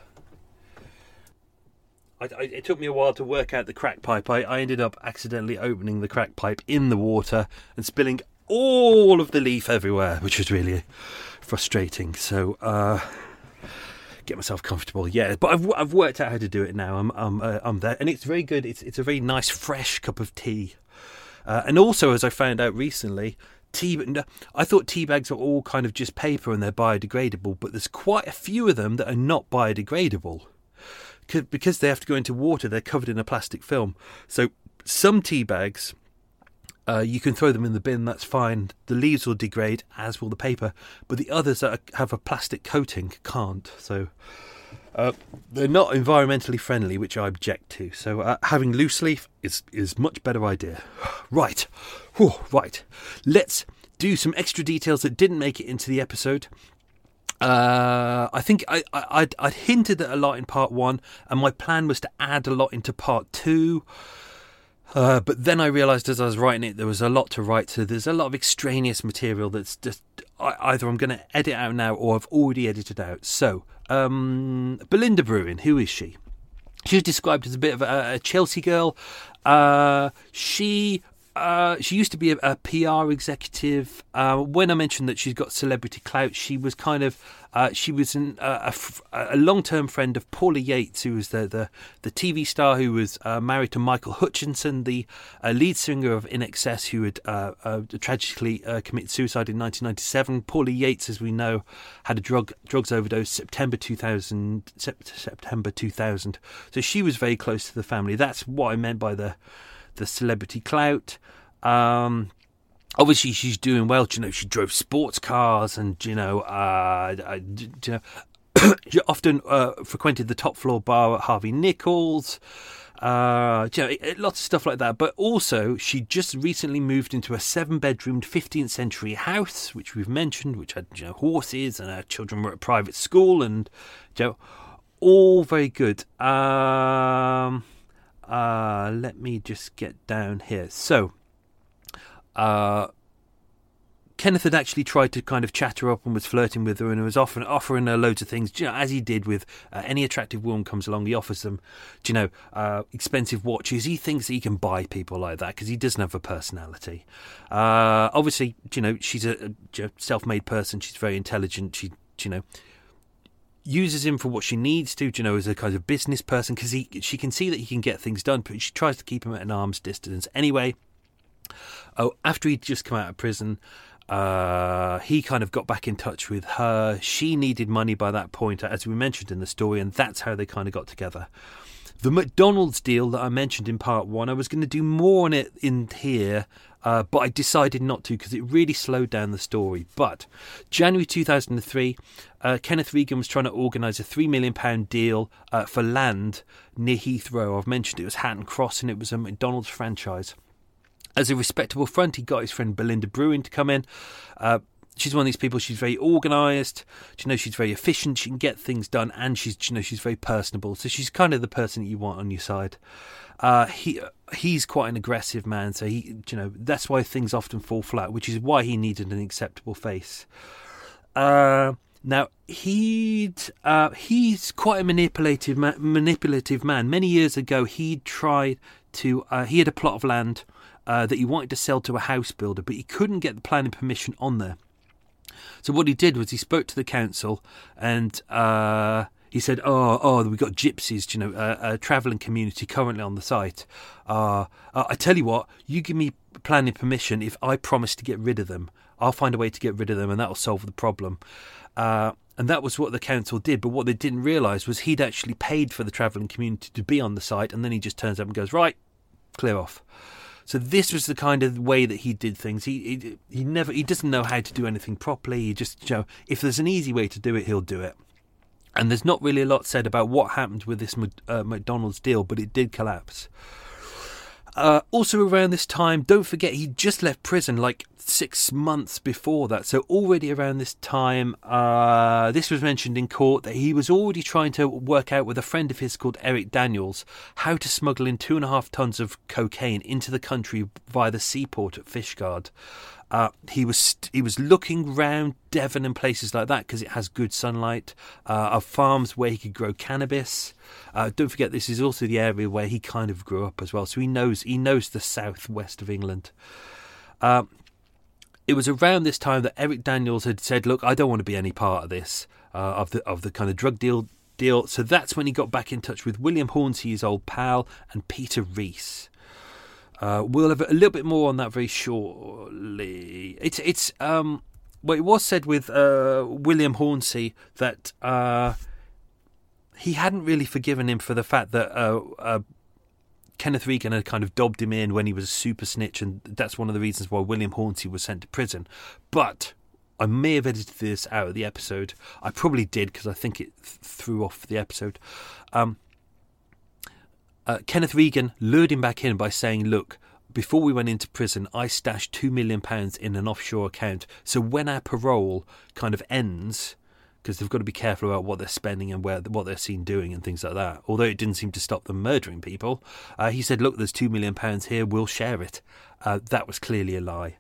Speaker 13: I, I, it took me a while to work out the crack pipe. I, I ended up accidentally opening the crack pipe in the water and spilling all of the leaf everywhere, which was really frustrating. So, uh, get myself comfortable. Yeah, but I've I've worked out how to do it now. I'm I'm uh, I'm there, and it's very good. It's it's a very nice fresh cup of tea. Uh, and also, as I found out recently, tea. I thought tea bags are all kind of just paper and they're biodegradable, but there's quite a few of them that are not biodegradable because they have to go into water. They're covered in a plastic film. So some tea bags, uh, you can throw them in the bin. That's fine. The leaves will degrade, as will the paper. But the others that have a plastic coating can't. So. Uh, they're not environmentally friendly, which I object to. So uh, having loose leaf is is much better idea. Right, Whew, right. Let's do some extra details that didn't make it into the episode. Uh, I think I, I, I'd, I'd hinted at a lot in part one, and my plan was to add a lot into part two. Uh, but then I realised as I was writing it, there was a lot to write. So there's a lot of extraneous material that's just I, either I'm going to edit out now or I've already edited out. So. Um, Belinda Bruin, who is she? She's described as a bit of a, a Chelsea girl. Uh, she uh, she used to be a, a P R executive. Uh, when I mentioned that she's got celebrity clout, she was kind of uh, she was an, uh, a, a long-term friend of Paula Yates, who was the the, the T V star who was uh, married to Michael Hutchinson, the uh, lead singer of I N X S, who had uh, uh, tragically uh, committed suicide in nineteen ninety-seven. Paula Yates, as we know, had a drug drugs overdose September two thousand. September two thousand. So she was very close to the family. That's what I meant by the the celebrity clout. Um, obviously, she's doing well. You know, she drove sports cars, and you know, uh, uh, you know, she often uh, frequented the top floor bar at Harvey Nichols. Uh, you know, lots of stuff like that. But also, she just recently moved into a seven-bedroomed fifteenth century house, which we've mentioned, which had you know horses, and her children were at private school, and you know, all very good. Um, uh, let me just get down here. So. Uh, Kenneth had actually tried to kind of chat her up and was flirting with her and was often offering her loads of things, you know, as he did with uh, any attractive woman comes along. He offers them, you know, uh, expensive watches. He thinks he can buy people like that because he doesn't have a personality. Uh, obviously, you know, she's a, a self-made person. She's very intelligent. She, you know, uses him for what she needs to, you know, as a kind of business person because he she can see that he can get things done, but she tries to keep him at an arm's distance. Anyway, oh, after he'd just come out of prison, uh, he kind of got back in touch with her. She needed money by that point, as we mentioned in the story, and that's how they kind of got together. The McDonald's deal that I mentioned in part one, I was going to do more on it in here, uh, but I decided not to because it really slowed down the story. But January two thousand three, uh, Kenneth Regan was trying to organise a three million pounds deal uh, for land near Heathrow. I've mentioned it was Hatton Cross, and it was a McDonald's franchise. As a respectable front, he got his friend Belinda Bruin to come in. Uh, she's one of these people. She's very organised. You know, she's very efficient. She can get things done, and she's, you know, she's very personable. So she's kind of the person that you want on your side. Uh, he he's quite an aggressive man, so he, you know, that's why things often fall flat, which is why he needed an acceptable face. Uh, now he'd uh, he's quite a manipulative ma- manipulative man. Many years ago, he tried to uh, he had a plot of land. Uh, that he wanted to sell to a house builder, but he couldn't get the planning permission on there. So what he did was he spoke to the council and uh, he said, oh, oh, we've got gypsies, you know, a, a travelling community currently on the site. Uh, uh, I tell you what, you give me planning permission if I promise to get rid of them. I'll find a way to get rid of them and that'll solve the problem. Uh, and that was what the council did, but what they didn't realise was he'd actually paid for the travelling community to be on the site, and then he just turns up and goes, right, clear off. So this was the kind of way that he did things. He, he he never he doesn't know how to do anything properly. He just, you know, if there's an easy way to do it, he'll do it. And there's not really a lot said about what happened with this uh, McDonald's deal, but it did collapse. Uh, also around this time, don't forget, he just left prison like six months before that. So already around this time, uh, this was mentioned in court that he was already trying to work out with a friend of his called Eric Daniels how to smuggle in two and a half tons of cocaine into the country via the seaport at Fishguard. Uh, he was he was looking round Devon and places like that because it has good sunlight, uh, of farms where he could grow cannabis. Uh, don't forget, this is also the area where he kind of grew up as well, so he knows he knows the southwest of England. Uh, it was around this time that Eric Daniels had said, "Look, I don't want to be any part of this, uh, of the of the kind of drug deal deal. So that's when he got back in touch with William Hornsey, his old pal, and Peter Rees. Uh, we'll have a little bit more on that very shortly. It's it's um, well, it was said with uh, William Hornsey that uh, he hadn't really forgiven him for the fact that uh, uh, Kenneth Regan had kind of dobbed him in when he was a super snitch, and that's one of the reasons why William Hornsey was sent to prison. But I may have edited this out of the episode. I probably did, because I think it th- threw off the episode. Um, uh, Kenneth Regan lured him back in by saying, look, before we went into prison, I stashed two million pounds in an offshore account. So when our parole kind of ends, because they've got to be careful about what they're spending and where what they're seen doing and things like that, although it didn't seem to stop them murdering people, uh, he said, look, there's two million pounds here, we'll share it. Uh, that was clearly a lie.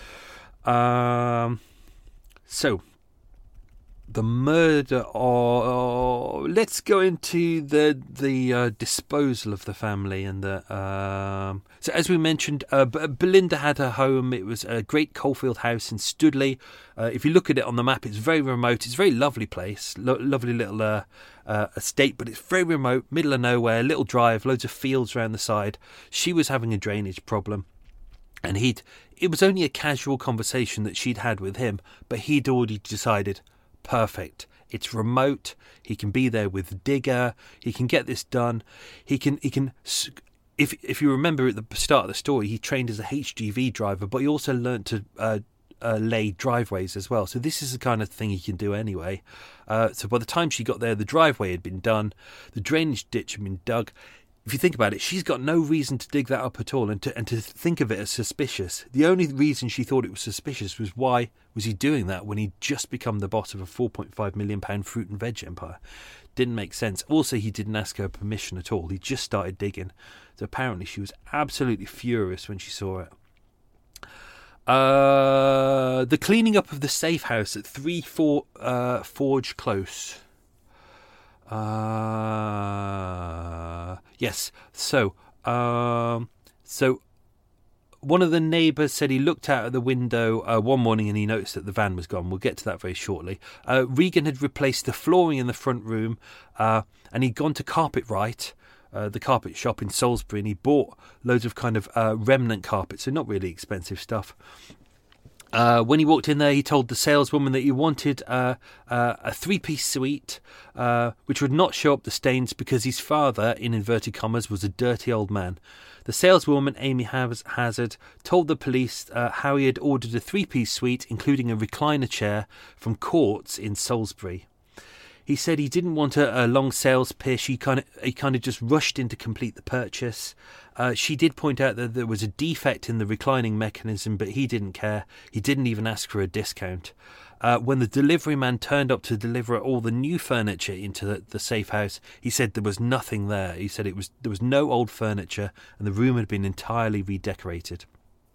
Speaker 13: Um... So, the murder, or let's go into the the uh, disposal of the family and the. Um, so, as we mentioned, uh, Belinda had her home. It was a great coalfield house in Studley. Uh, if you look at it on the map, it's very remote. It's a very lovely place, Lo- lovely little uh, uh, estate, but it's very remote, middle of nowhere, little drive, loads of fields around the side. She was having a drainage problem. And he'd, it was only a casual conversation that she'd had with him, but he'd already decided, perfect, it's remote, he can be there with the digger, he can get this done, he can, he can, if if you remember at the start of the story, he trained as a H G V driver, but he also learnt to uh, uh, lay driveways as well. So this is the kind of thing he can do anyway. Uh, so by the time she got there, the driveway had been done, the drainage ditch had been dug. If you think about it, she's got no reason to dig that up at all and to and to think of it as suspicious. The only reason she thought it was suspicious was why was he doing that when he'd just become the boss of a four point five million pound fruit and veg empire. Didn't make sense. Also, he didn't ask her permission at all. He just started digging. So apparently she was absolutely furious when she saw it. Uh, the cleaning up of the safe house at three four uh, Forge Close. Uh, yes. So, um, so one of the neighbours said he looked out of the window uh, one morning and he noticed that the van was gone. We'll get to that very shortly. Uh, Regan had replaced the flooring in the front room, uh, and he'd gone to Carpetright, uh, the carpet shop in Salisbury, and he bought loads of kind of uh, remnant carpet, so not really expensive stuff. Uh, when he walked in there, he told the saleswoman that he wanted uh, uh, a three-piece suite, uh, which would not show up the stains because his father, in inverted commas, was a dirty old man. The saleswoman, Amy Hazard, told the police uh, how he had ordered a three-piece suite, including a recliner chair, from Courts in Salisbury. He said he didn't want a, a long sales pitch. He kind of he kind of just rushed in to complete the purchase. Uh, she did point out that there was a defect in the reclining mechanism, but he didn't care. He didn't even ask for a discount. Uh, when the delivery man turned up to deliver all the new furniture into the, the safe house, he said there was nothing there. He said it was there was no old furniture, and the room had been entirely redecorated.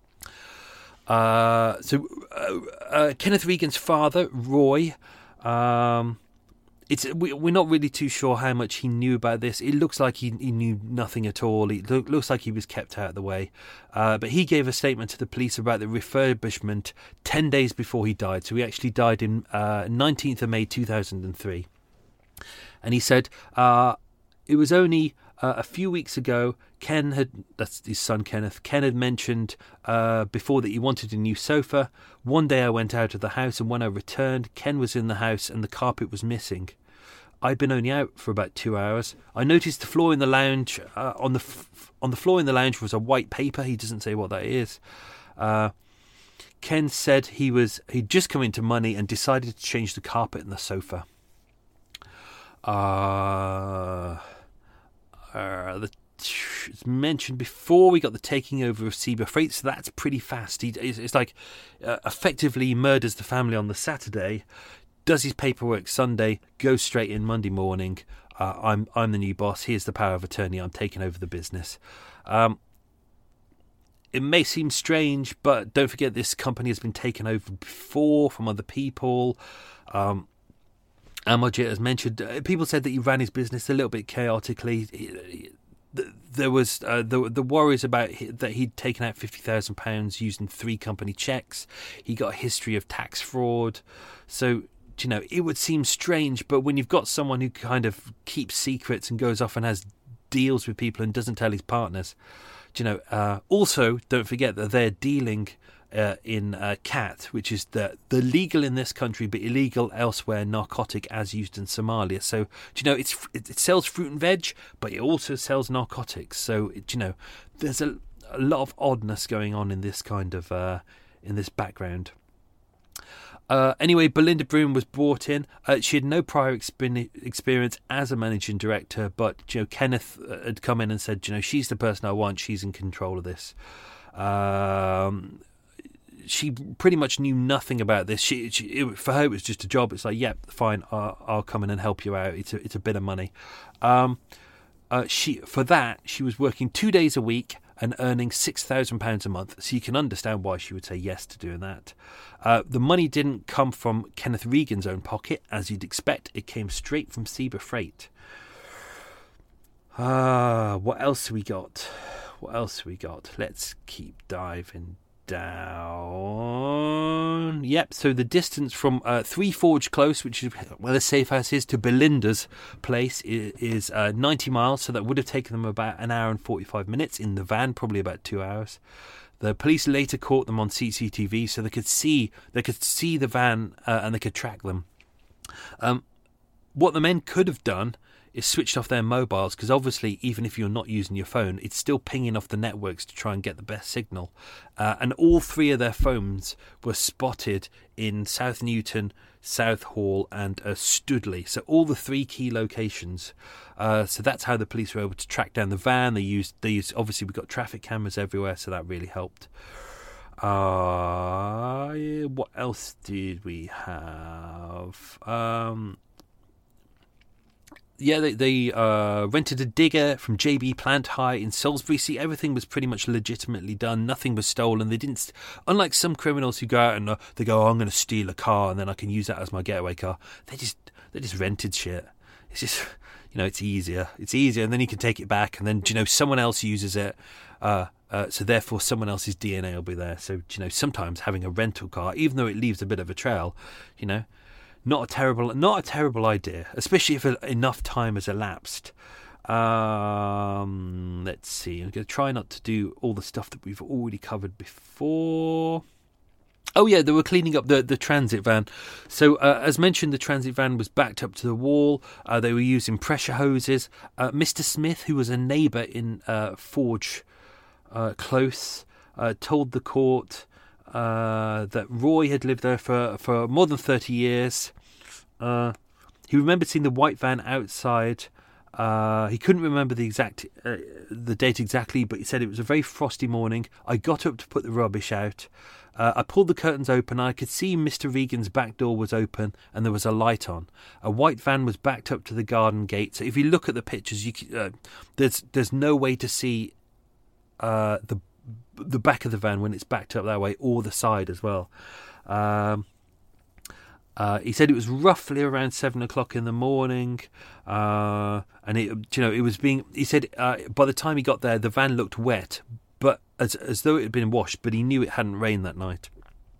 Speaker 13: Uh, so uh, uh, Kenneth Regan's father, Roy. Um, It's we, we're not really too sure how much he knew about this. It looks like he, he knew nothing at all. It look, looks like he was kept out of the way. Uh, but he gave a statement to the police about the refurbishment ten days before he died. So he actually died in uh, nineteenth of May two thousand three. And he said, uh, it was only uh, a few weeks ago, Ken had, that's his son Kenneth, Ken had mentioned uh, before that he wanted a new sofa. One day I went out of the house, and when I returned, Ken was in the house and the carpet was missing. I'd been only out for about two hours. I noticed the floor in the lounge, uh, on the f- on the floor in the lounge was a white paper. He doesn't say what that is. Uh, Ken said he was he'd just come into money and decided to change the carpet and the sofa. Uh, uh, the it's mentioned before we got the taking over of Seba Freight, so that's pretty fast. He, it's, it's like uh, effectively murders the family on the Saturday, does his paperwork Sunday, goes straight in Monday morning. Uh, I'm I'm the new boss. Here's the power of attorney. I'm taking over the business. Um, it may seem strange, but don't forget this company has been taken over before from other people. Um, Amojit has mentioned, uh, people said that he ran his business a little bit chaotically. He, There was uh, the the worries about that he'd taken out fifty thousand pounds using three company checks. He got a history of tax fraud. So you know, it would seem strange, but when you've got someone who kind of keeps secrets and goes off and has deals with people and doesn't tell his partners, you know, uh, also don't forget that they're dealing uh, in uh, cat, which is the the legal in this country but illegal elsewhere narcotic as used in Somalia. So, you know, it's it, it sells fruit and veg, but it also sells narcotics. So, it, you know, there's a, a lot of oddness going on in this kind of uh, in this background. Uh, anyway, Belinda Broom was brought in. Uh, she had no prior exp- experience as a managing director, but you know, Kenneth had come in and said, you know, she's the person I want. She's in control of this. Um, she pretty much knew nothing about this. She, she it, for her, it was just a job. It's like, yep, yeah, fine, I'll, I'll come in and help you out. It's a, it's a bit of money. Um, uh, she for that, she was working two days a week and earning six thousand pounds a month. So you can understand why she would say yes to doing that. Uh, the money didn't come from Kenneth Regan's own pocket, as you'd expect. It came straight from Seba Freight. Ah, uh, what else have we got? What else have we got? Let's keep diving down. Yep, so the distance from uh, Three Forge Close, which is where the safe house is, to Belinda's place is, is uh, ninety miles, so that would have taken them about an hour and forty-five minutes in the van, probably about two hours. The police later caught them on C C T V, so they could see they could see the van uh, and they could track them. Um, what the men could have done is switched off their mobiles, because obviously even if you're not using your phone, it's still pinging off the networks to try and get the best signal. Uh, and all three of their phones were spotted in South Newton, South Hall and uh, Studley. So all the three key locations. Uh, so that's how the police were able to track down the van. They used, they used obviously we've got traffic cameras everywhere, so that really helped. Uh, what else did we have? Um... Yeah, they, they uh, rented a digger from J B Plant Hire in Salisbury. See, everything was pretty much legitimately done. Nothing was stolen. They didn't, unlike some criminals who go out and uh, they go, oh, I'm going to steal a car and then I can use that as my getaway car. They just they just rented shit. It's just, you know, it's easier. It's easier, and then you can take it back, and then, you know, someone else uses it. Uh, uh, so therefore, someone else's D N A will be there. So, you know, sometimes having a rental car, even though it leaves a bit of a trail, you know. Not a terrible, not a terrible idea, especially if enough time has elapsed. Um, let's see. I'm going to try not to do all the stuff that we've already covered before. Oh yeah, they were cleaning up the, the transit van. So uh, as mentioned, the transit van was backed up to the wall. Uh, they were using pressure hoses. Uh, Mister Smith, who was a neighbour in uh, Forge uh, Close, uh, told the court Uh, that Roy had lived there for, for more than thirty years. Uh, he remembered seeing the white van outside. Uh, he couldn't remember the exact uh, the date exactly, but he said it was a very frosty morning. I got up to put the rubbish out. Uh, I pulled the curtains open. I could see Mister Regan's back door was open and there was a light on. A white van was backed up to the garden gate. So if you look at the pictures, you uh, there's there's no way to see uh, the the back of the van when it's backed up that way, or the side as well. Um, uh, he said it was roughly around seven o'clock in the morning, uh, and it, you know, it was being. He said uh, by the time he got there, the van looked wet, but as as though it had been washed. But he knew it hadn't rained that night.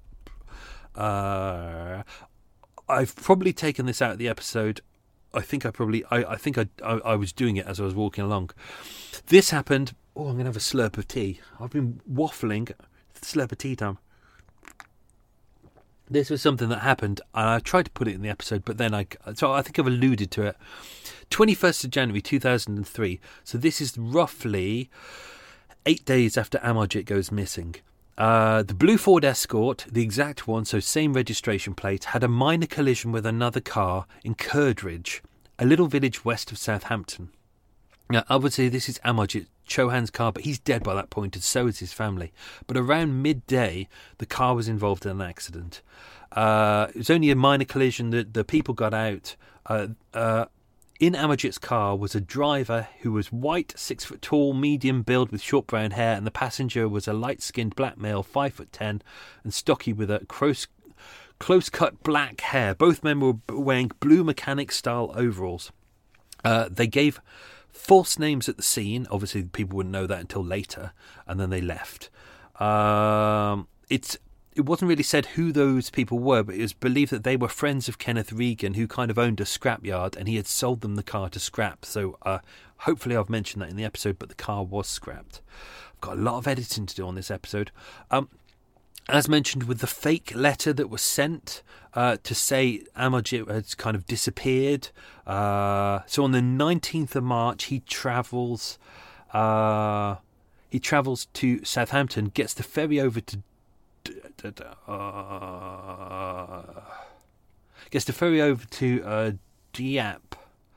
Speaker 13: Uh, I've probably taken this out of the episode. I think I probably. I, I think I, I I was doing it as I was walking along. This happened. Oh, I'm going to have a slurp of tea. I've been waffling. Slurp of tea time. This was something that happened, and I tried to put it in the episode, but then I... So I think I've alluded to it. twenty-first of January two thousand three. So this is roughly eight days after Amarjit goes missing. Uh, the blue Ford Escort, the exact one, so same registration plate, had a minor collision with another car in Curdridge, a little village west of Southampton. Now, obviously, this is Amarjit Chauhan's car, but he's dead by that point, and so is his family. But around midday, the car was involved in an accident. Uh, it was only a minor collision. The, the people got out. Uh, uh, in Amarjit's car was a driver who was white, six foot tall, medium build with short brown hair, and the passenger was a light-skinned black male, five foot ten, and stocky with a close, close-cut black hair. Both men were wearing blue mechanic-style overalls. Uh, they gave false names at the scene. Obviously, people wouldn't know that until later, and then they left. Um, it's it wasn't really said who those people were, but it was believed that they were friends of Kenneth Regan, who kind of owned a scrapyard, and he had sold them the car to scrap. So uh, hopefully I've mentioned that in the episode, but the car was scrapped. I've got a lot of editing to do on this episode. Um, as mentioned, with the fake letter that was sent uh, to say Amarjit had kind of disappeared. Uh, so on the nineteenth of March, he travels... Uh, he travels to Southampton, gets the ferry over to... Uh, gets the ferry over to uh, Dieppe.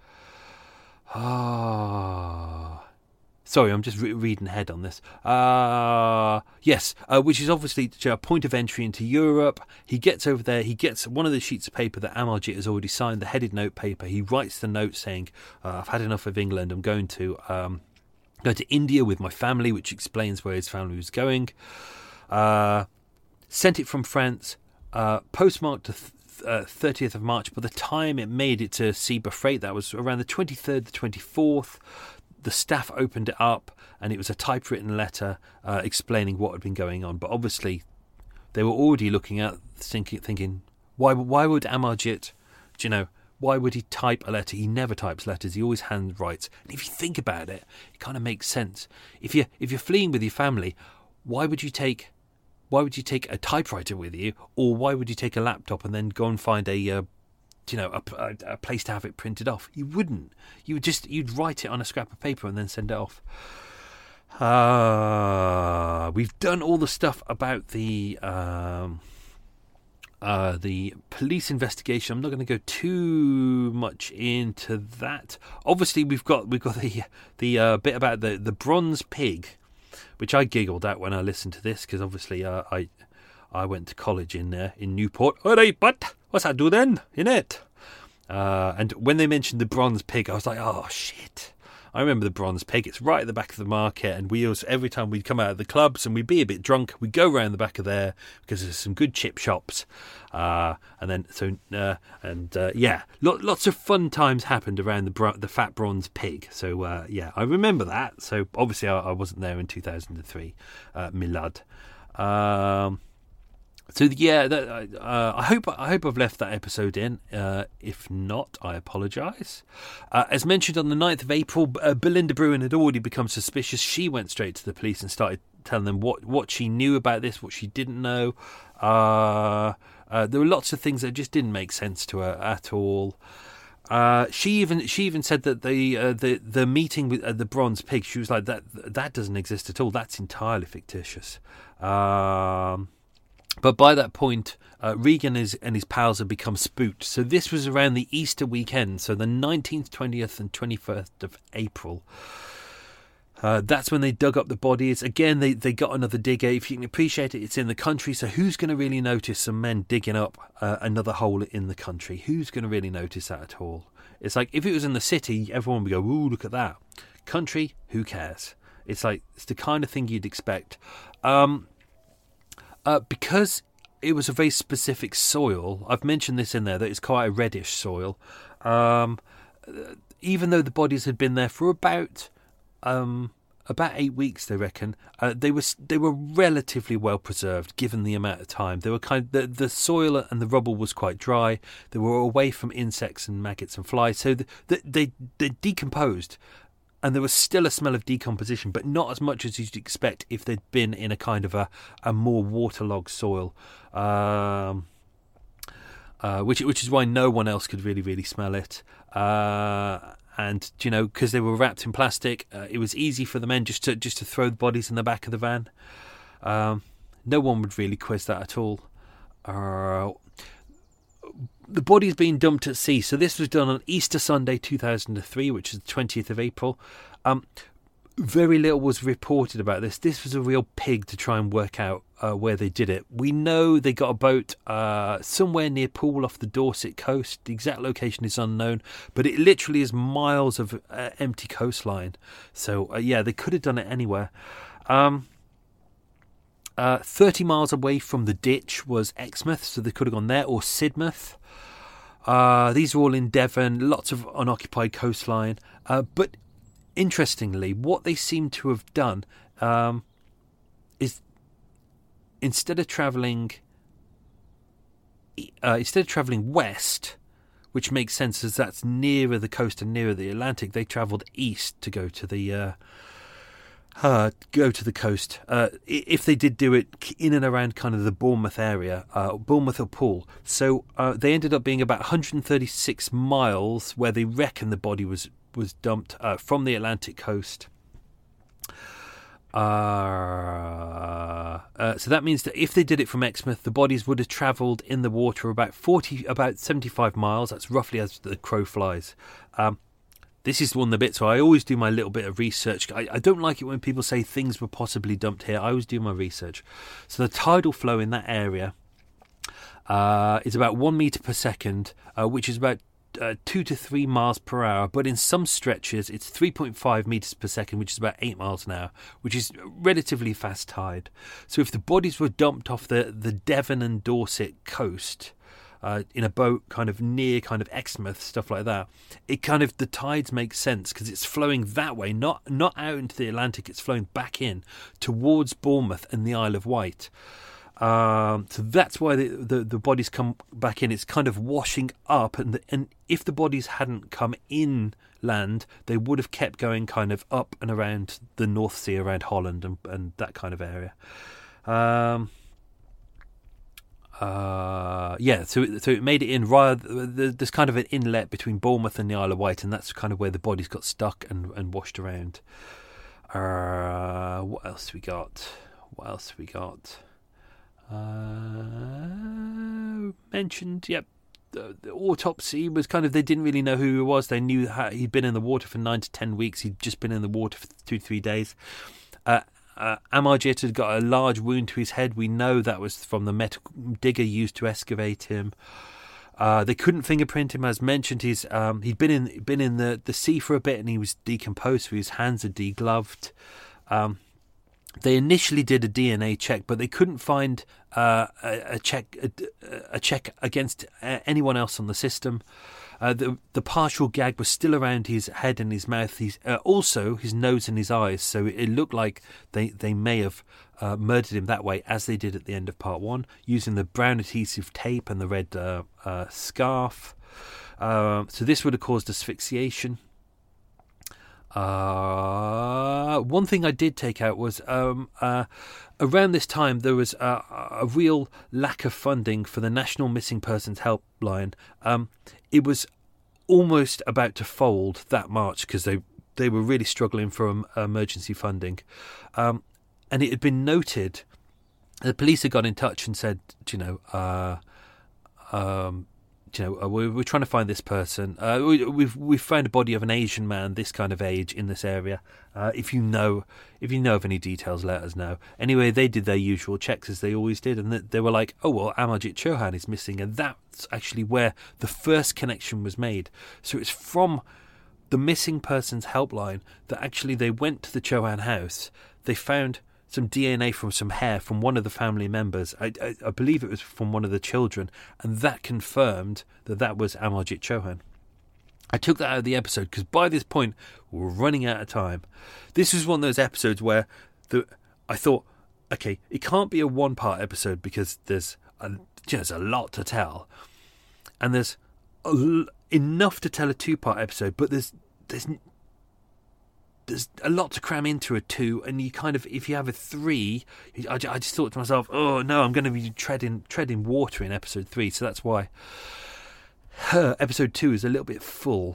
Speaker 13: Ah, sorry, I'm just re- reading ahead on this. Uh, yes, uh, which is obviously a point of entry into Europe. He gets over there. He gets one of the sheets of paper that Amarjit has already signed, the headed note paper. He writes the note saying, uh, "I've had enough of England. I'm going to um, go to India with my family," which explains where his family was going. Uh, Sent it from France, uh, postmarked to th- uh, thirtieth of March. By the time it made it to Ciba Freight, that was around the twenty-third, the twenty-fourth. The staff opened it up, and it was a typewritten letter uh, explaining what had been going on. But obviously, they were already looking at thinking, thinking, why, why would Amarjit, do you know, why would he type a letter? He never types letters. He always handwrites. And if you think about it, it kind of makes sense. If you if you're fleeing with your family, why would you take Why would you take a typewriter with you, or why would you take a laptop and then go and find a, uh, you know, a, a, a place to have it printed off? You wouldn't. You would just you'd write it on a scrap of paper and then send it off. Uh, we've done all the stuff about the um, uh, the police investigation. I'm not going to go too much into that. Obviously, we've got we've got the the uh, bit about the the bronze pig, which I giggled at when I listened to this, because obviously uh, I I went to college in uh, in Newport. All right, but what's that do then, innit? Uh, and when they mentioned the bronze pig, I was like, oh shit! I remember the bronze pig. It's right at the back of the market, and we always, every time we'd come out of the clubs and we'd be a bit drunk, we'd go around the back of there because there's some good chip shops. Uh, and then so uh, and uh, yeah, lots of fun times happened around the bro- the fat bronze pig. So uh, yeah, I remember that. So obviously I, I wasn't there in two thousand three, uh, Milad. Um, so yeah, that, uh, I hope I hope I've left that episode in. Uh, if not, I apologise. Uh, as mentioned, on the ninth of April, uh, Belinda Bruin had already become suspicious. She went straight to the police and started telling them what, what she knew about this, what she didn't know. Uh, uh, there were lots of things that just didn't make sense to her at all. Uh, she even she even said that the uh, the the meeting with uh, the bronze pig, she was like, that that doesn't exist at all. That's entirely fictitious. Um, but by that point, uh, Regan is, and his pals had become spooked. So this was around the Easter weekend, so the nineteenth, twentieth, and twenty-first of April. Uh, that's when they dug up the bodies. Again, they, they got another digger. If you can appreciate it, it's in the country, so who's going to really notice some men digging up uh, another hole in the country? Who's going to really notice that at all? It's like, if it was in the city, everyone would go, ooh, look at that. Country, who cares? It's like, it's the kind of thing you'd expect. Um, uh, because it was a very specific soil, I've mentioned this in there, that it's quite a reddish soil. Um, even though the bodies had been there for about... Um, about eight weeks, they reckon. Uh, they were they were relatively well preserved, given the amount of time. They were kind of, the the soil and the rubble was quite dry. They were away from insects and maggots and flies, so the, the, they they decomposed, and there was still a smell of decomposition, but not as much as you'd expect if they'd been in a kind of a a more waterlogged soil. Um, uh, which which is why no one else could really really smell it. Uh, And, you know, because they were wrapped in plastic, uh, it was easy for the men just to just to throw the bodies in the back of the van. Um, no one would really quiz that at all. Uh, the bodies being dumped at sea. So this was done on Easter Sunday two thousand three, which is the twentieth of April. Um, very little was reported about this. This was a real pig to try and work out uh, where they did it. We know they got a boat uh, somewhere near Poole off the Dorset coast. The exact location is unknown, but it literally is miles of uh, empty coastline. So, uh, yeah, they could have done it anywhere. Um, uh, thirty miles away from the ditch was Exmouth, so they could have gone there, or Sidmouth. Uh, these are all in Devon, lots of unoccupied coastline. Uh, but interestingly, what they seem to have done um, is, instead of travelling uh, instead of travelling west, which makes sense as that's nearer the coast and nearer the Atlantic, they travelled east to go to the uh, uh, go to the coast. Uh, if they did do it in and around kind of the Bournemouth area, uh, Bournemouth or Poole. So uh, they ended up being about one hundred thirty-six miles where they reckon the body was, was dumped uh, from the Atlantic coast. Uh, uh, so that means that if they did it from Exmouth, the bodies would have travelled in the water about forty, about seventy-five miles. That's roughly as the crow flies. Um, this is one of the bits where I always do my little bit of research. I, I don't like it when people say things were possibly dumped here. I always do my research. So the tidal flow in that area uh, is about one metre per second, uh, which is about Uh, two to three miles per hour, but in some stretches it's three point five meters per second, which is about eight miles an hour, which is relatively fast tide. So if the bodies were dumped off the, the Devon and Dorset coast uh, in a boat kind of near kind of Exmouth, stuff like that, it kind of, the tides make sense because it's flowing that way, not not out into the Atlantic, it's flowing back in towards Bournemouth and the Isle of Wight. Um, so that's why the, the the bodies come back in. It's kind of washing up, and the, and if the bodies hadn't come inland, they would have kept going kind of up and around the North Sea, around Holland and, and that kind of area. Um, uh, yeah, so so it made it in. Rather, there's kind of an inlet between Bournemouth and the Isle of Wight, and that's kind of where the bodies got stuck and, and washed around. Uh, what else we got? What else we got? Uh, mentioned, yep. The, the autopsy was kind of, they didn't really know who he was. They knew how, he'd been in the water for nine to ten weeks. He'd just been in the water for two, three days. Uh, uh, Amarjit had got a large wound to his head. We know that was from the metal digger used to excavate him. Uh, they couldn't fingerprint him, as mentioned. He's um, he'd been in been in the, the sea for a bit, and he was decomposed, so his hands are degloved. Um, They initially did a D N A check, but they couldn't find uh, a, a check a, a check against anyone else on the system. Uh, the the partial gag was still around his head and his mouth. He's uh, also his nose and his eyes. So it looked like they they may have uh, murdered him that way, as they did at the end of part one, using the brown adhesive tape and the red uh, uh, scarf. Uh, so this would have caused asphyxiation. Uh, one thing I did take out was um, uh, around this time there was a, a real lack of funding for the National Missing Persons Helpline. Um, it was almost about to fold that March because they, they were really struggling for um, emergency funding. Um, and it had been noted, the police had got in touch and said, you know, uh, um, you know, uh, we're, we're trying to find this person. Uh, we, we've we've found a body of an Asian man, this kind of age, in this area. Uh, if you know, if you know of any details, let us know. Anyway, they did their usual checks as they always did, and they, they were like, "Oh well, Amarjit Chauhan is missing," and that's actually where the first connection was made. So it's from the Missing Persons Helpline that actually they went to the Chauhan house. They found some D N A from some hair from one of the family members. I, I, I believe it was from one of the children, and that confirmed that that was Amarjit Chauhan. I took that out of the episode because by this point we were running out of time. This was one of those episodes where the I thought, okay, it can't be a one-part episode because there's a, you know, there's a lot to tell, and there's a, enough to tell a two-part episode, but there's there's There's a lot to cram into a two, and you kind of, if you have a three, I, I just thought to myself, oh no, I'm going to be treading treading water in episode three, so that's why uh, episode two is a little bit full.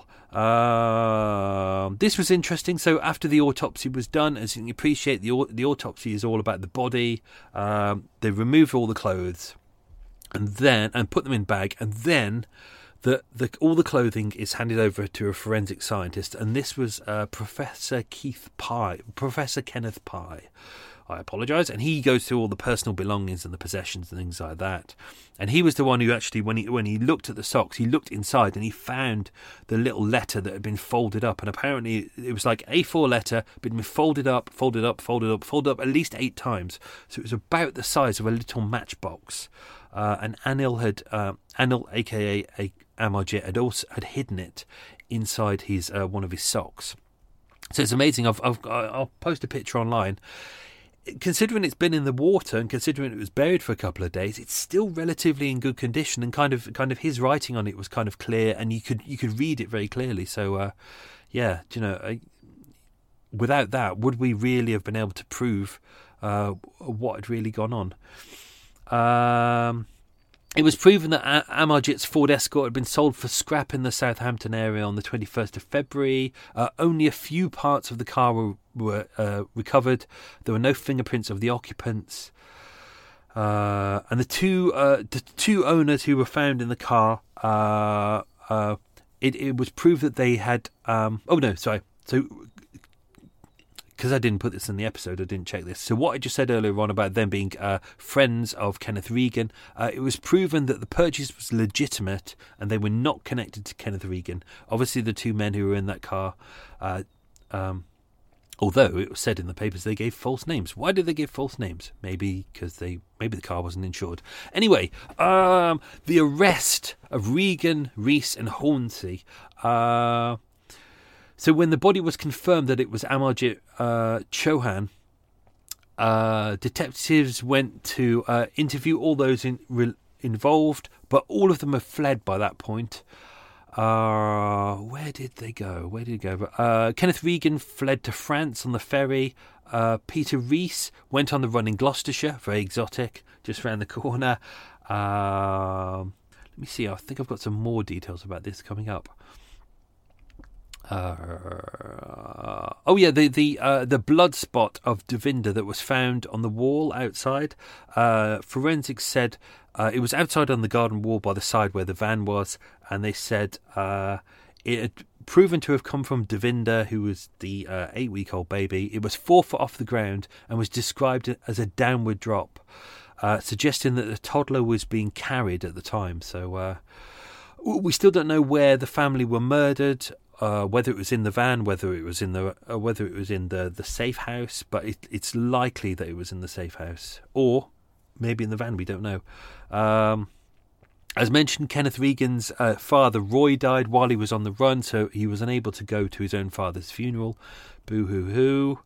Speaker 13: Uh, this was interesting. So after the autopsy was done, as you can appreciate, the the autopsy is all about the body. Um, they remove all the clothes, and then and put them in bag, and then. The, the, all the clothing is handed over to a forensic scientist, and this was uh, Professor Keith Pye, Professor Kenneth Pye. I apologise. And he goes through all the personal belongings and the possessions and things like that. And he was the one who actually, when he when he looked at the socks, he looked inside and he found the little letter that had been folded up. And apparently it was like A four letter, but it had been folded up, folded up, folded up, folded up at least eight times. So it was about the size of a little matchbox. Uh, and Anil had uh, Anil, aka a Amarjit, had also had hidden it inside his uh, one of his socks. So it's amazing. I've, I've I'll post a picture online. considering it's been in the water and considering it was buried for a couple of days, it's still relatively in good condition, and kind of kind of his writing on it was kind of clear, and you could you could read it very clearly. So uh, yeah, you know, I, without that, would we really have been able to prove uh, what had really gone on? Um, it was proven that Amarjit's Ford Escort had been sold for scrap in the Southampton area on the twenty-first of February. Uh, only a few parts of the car were, were uh, recovered. There were no fingerprints of the occupants. Uh, and the two uh, the two owners who were found in the car, uh, uh, it, it was proved that they had... Um, oh, no, sorry. So... Because I didn't put this in the episode, I didn't check this. So what I just said earlier on about them being uh, friends of Kenneth Regan, uh, it was proven that the purchase was legitimate and they were not connected to Kenneth Regan. Obviously, the two men who were in that car, uh, um, although it was said in the papers they gave false names. Why did they give false names? Maybe because they maybe the car wasn't insured. Anyway, um, the arrest of Regan, Rees, and Hornsey. Uh, So when the body was confirmed that it was Amarjit uh, Chauhan, uh, detectives went to uh, interview all those in, re, involved, but all of them have fled by that point. Uh, where did they go? Where did they go? Uh, Kenneth Regan fled to France on the ferry. Uh, Peter Rees went on the run in Gloucestershire, very exotic, just round the corner. Um, let me see, I think I've got some more details about this coming up. Uh, oh yeah, the the uh, the blood spot of Devinder that was found on the wall outside. Uh, forensics said uh, it was outside on the garden wall by the side where the van was, and they said uh, it had proven to have come from Devinder, who was the uh, eight-week-old baby. It was four foot off the ground and was described as a downward drop, uh, suggesting that the toddler was being carried at the time. So uh, we still don't know where the family were murdered. Uh, whether it was in the van, whether it was in the uh, whether it was in the, the safe house, but it, it's likely that it was in the safe house, or maybe in the van. We don't know. Um, as mentioned, Kenneth Regan's uh, father Roy died while he was on the run, so he was unable to go to his own father's funeral. Boo hoo hoo.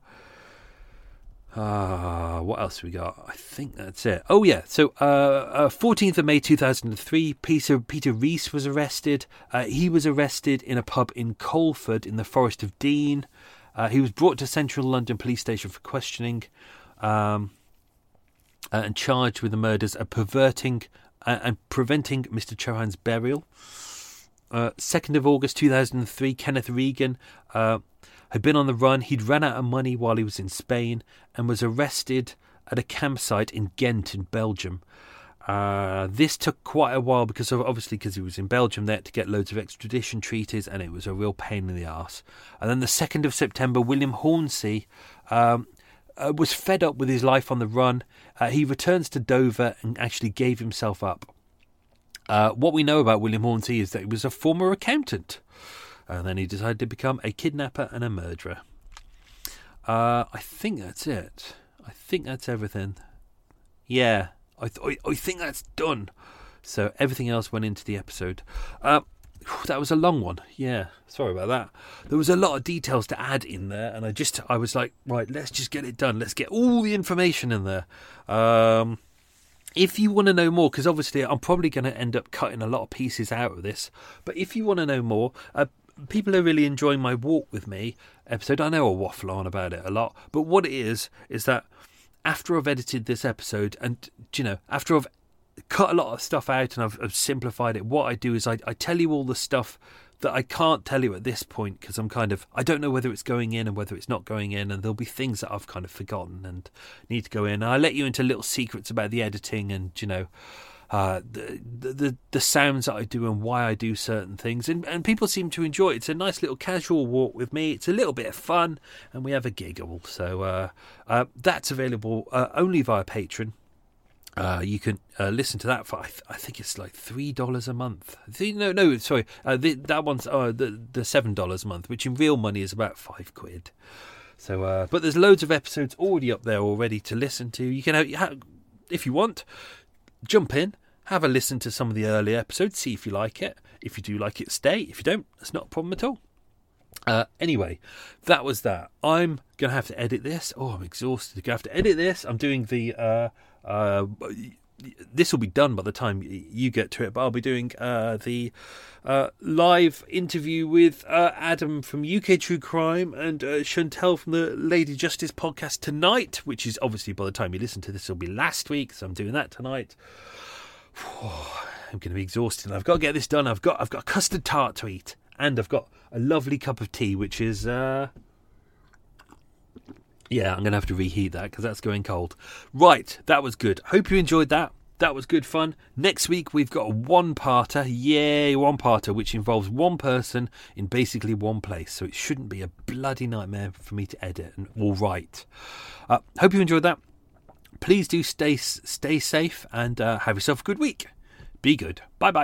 Speaker 13: Ah, uh, what else we got? I think that's it. Oh yeah, so uh, uh, fourteenth of May two thousand three, Peter Peter Rees was arrested. Uh, he was arrested in a pub in Coleford in the Forest of Dean. Uh, he was brought to Central London Police Station for questioning, um, uh, and charged with the murders of perverting uh, and preventing Mister Chauhan's burial. Uh, second of August two thousand three, Kenneth Regan Uh, had been on the run. He'd run out of money while he was in Spain and was arrested at a campsite in Ghent in Belgium. Uh, this took quite a while because of, obviously because he was in Belgium, they had to get loads of extradition treaties and it was a real pain in the arse. And then the second of September, William Hornsey um, uh, was fed up with his life on the run. Uh, he returns to Dover and actually gave himself up. Uh, what we know about William Hornsey is that he was a former accountant. And then he decided to become a kidnapper and a murderer. Uh, I think that's it. I think that's everything. Yeah, I, th- I think that's done. So everything else went into the episode. Uh, that was a long one. Yeah, sorry about that. There was a lot of details to add in there, and I just I was like, right, let's just get it done. Let's get all the information in there. Um, if you want to know more, because obviously I'm probably going to end up cutting a lot of pieces out of this, but if you want to know more, uh, people are really enjoying my Walk With Me episode. I know I waffle on about it a lot, but what it is, is that after I've edited this episode and, you know, after I've cut a lot of stuff out and I've, I've simplified it, what I do is I, I tell you all the stuff that I can't tell you at this point because I'm kind of, I don't know whether it's going in and whether it's not going in, and there'll be things that I've kind of forgotten and need to go in. And I let you into little secrets about the editing and, you know, Uh, the, the the sounds that I do and why I do certain things, and, and people seem to enjoy it. It's a nice little casual walk with me. It's a little bit of fun, and we have a giggle. So uh, uh, that's available uh, only via Patreon. Uh, you can uh, listen to that for I, th- I think it's like three dollars a month. No, no, sorry, uh, the, that one's uh, the the seven dollars a month, which in real money is about five quid. So, uh, but there's loads of episodes already up there already to listen to. You can, have, if you want, jump in. Have a listen to some of the earlier episodes, see if you like it. If you do like it, stay. If you don't, that's not a problem at all. Uh, anyway, that was that. I'm going to have to edit this. Oh, I'm exhausted. I'm going to have to edit this. I'm doing the... Uh, uh, this will be done by the time you get to it, but I'll be doing uh, the uh, live interview with uh, Adam from U K True Crime and uh, Chantel from the Lady Justice podcast tonight, which is obviously by the time you listen to this, will be last week, so I'm doing that tonight. I'm going to be exhausted. And I've got to get this done. I've got I've got a custard tart to eat, and I've got a lovely cup of tea, which is uh, yeah, I'm going to have to reheat that because that's going cold. Right, that was good. Hope you enjoyed that. That was good fun. Next week we've got a one-parter, yay, one-parter, which involves one person in basically one place. So it shouldn't be a bloody nightmare for me to edit and all right. Uh, hope you enjoyed that. Please do stay stay safe and uh, have yourself a good week. Be good. Bye-bye.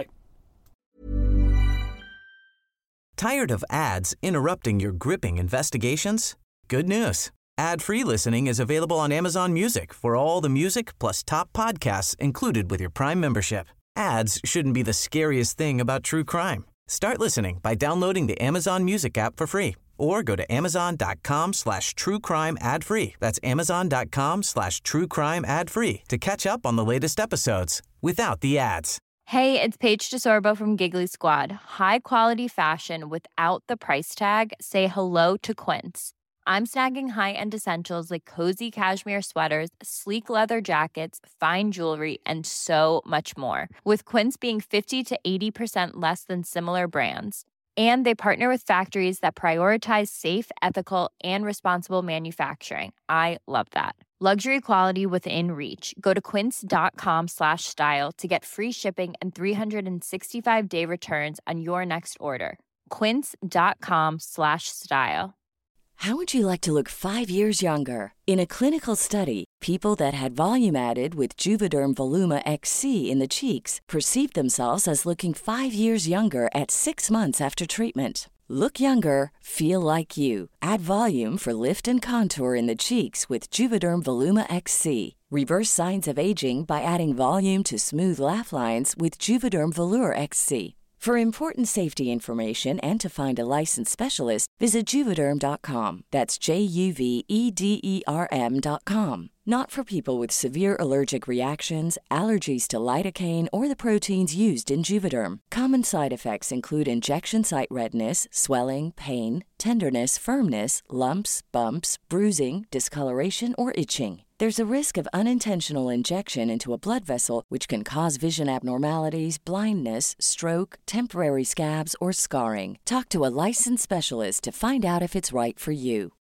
Speaker 14: Tired of ads interrupting your gripping investigations? Good news. Ad-free listening is available on Amazon Music for all the music plus top podcasts included with your Prime membership. Ads shouldn't be the scariest thing about true crime. Start listening by downloading the Amazon Music app for free or go to amazon.com slash true crime ad free. That's amazon.com slash true crime ad free to catch up on the latest episodes without the ads.
Speaker 10: Hey, it's Paige DeSorbo from Giggly Squad. High quality fashion without the price tag. Say hello to Quince. I'm snagging high-end essentials like cozy cashmere sweaters, sleek leather jackets, fine jewelry, and so much more. With Quince being fifty to eighty percent less than similar brands. And they partner with factories that prioritize safe, ethical, and responsible manufacturing. I love that. Luxury quality within reach. Go to quince.com slash style to get free shipping and three sixty-five day returns on your next order. Quince.com slash style.
Speaker 9: How would you like to look five years younger? In a clinical study, people that had volume added with Juvederm Voluma X C in the cheeks perceived themselves as looking five years younger at six months after treatment. Look younger, feel like you. Add volume for lift and contour in the cheeks with Juvederm Voluma X C. Reverse signs of aging by adding volume to smooth laugh lines with Juvederm Volure X C. For important safety information and to find a licensed specialist, visit Juvederm dot com. That's J U V E D E R M dot com. Not for people with severe allergic reactions, allergies to lidocaine, or the proteins used in Juvederm. Common side effects include injection site redness, swelling, pain, tenderness, firmness, lumps, bumps, bruising, discoloration, or itching. There's a risk of unintentional injection into a blood vessel, which can cause vision abnormalities, blindness, stroke, temporary scabs, or scarring. Talk to a licensed specialist to find out if it's right for you.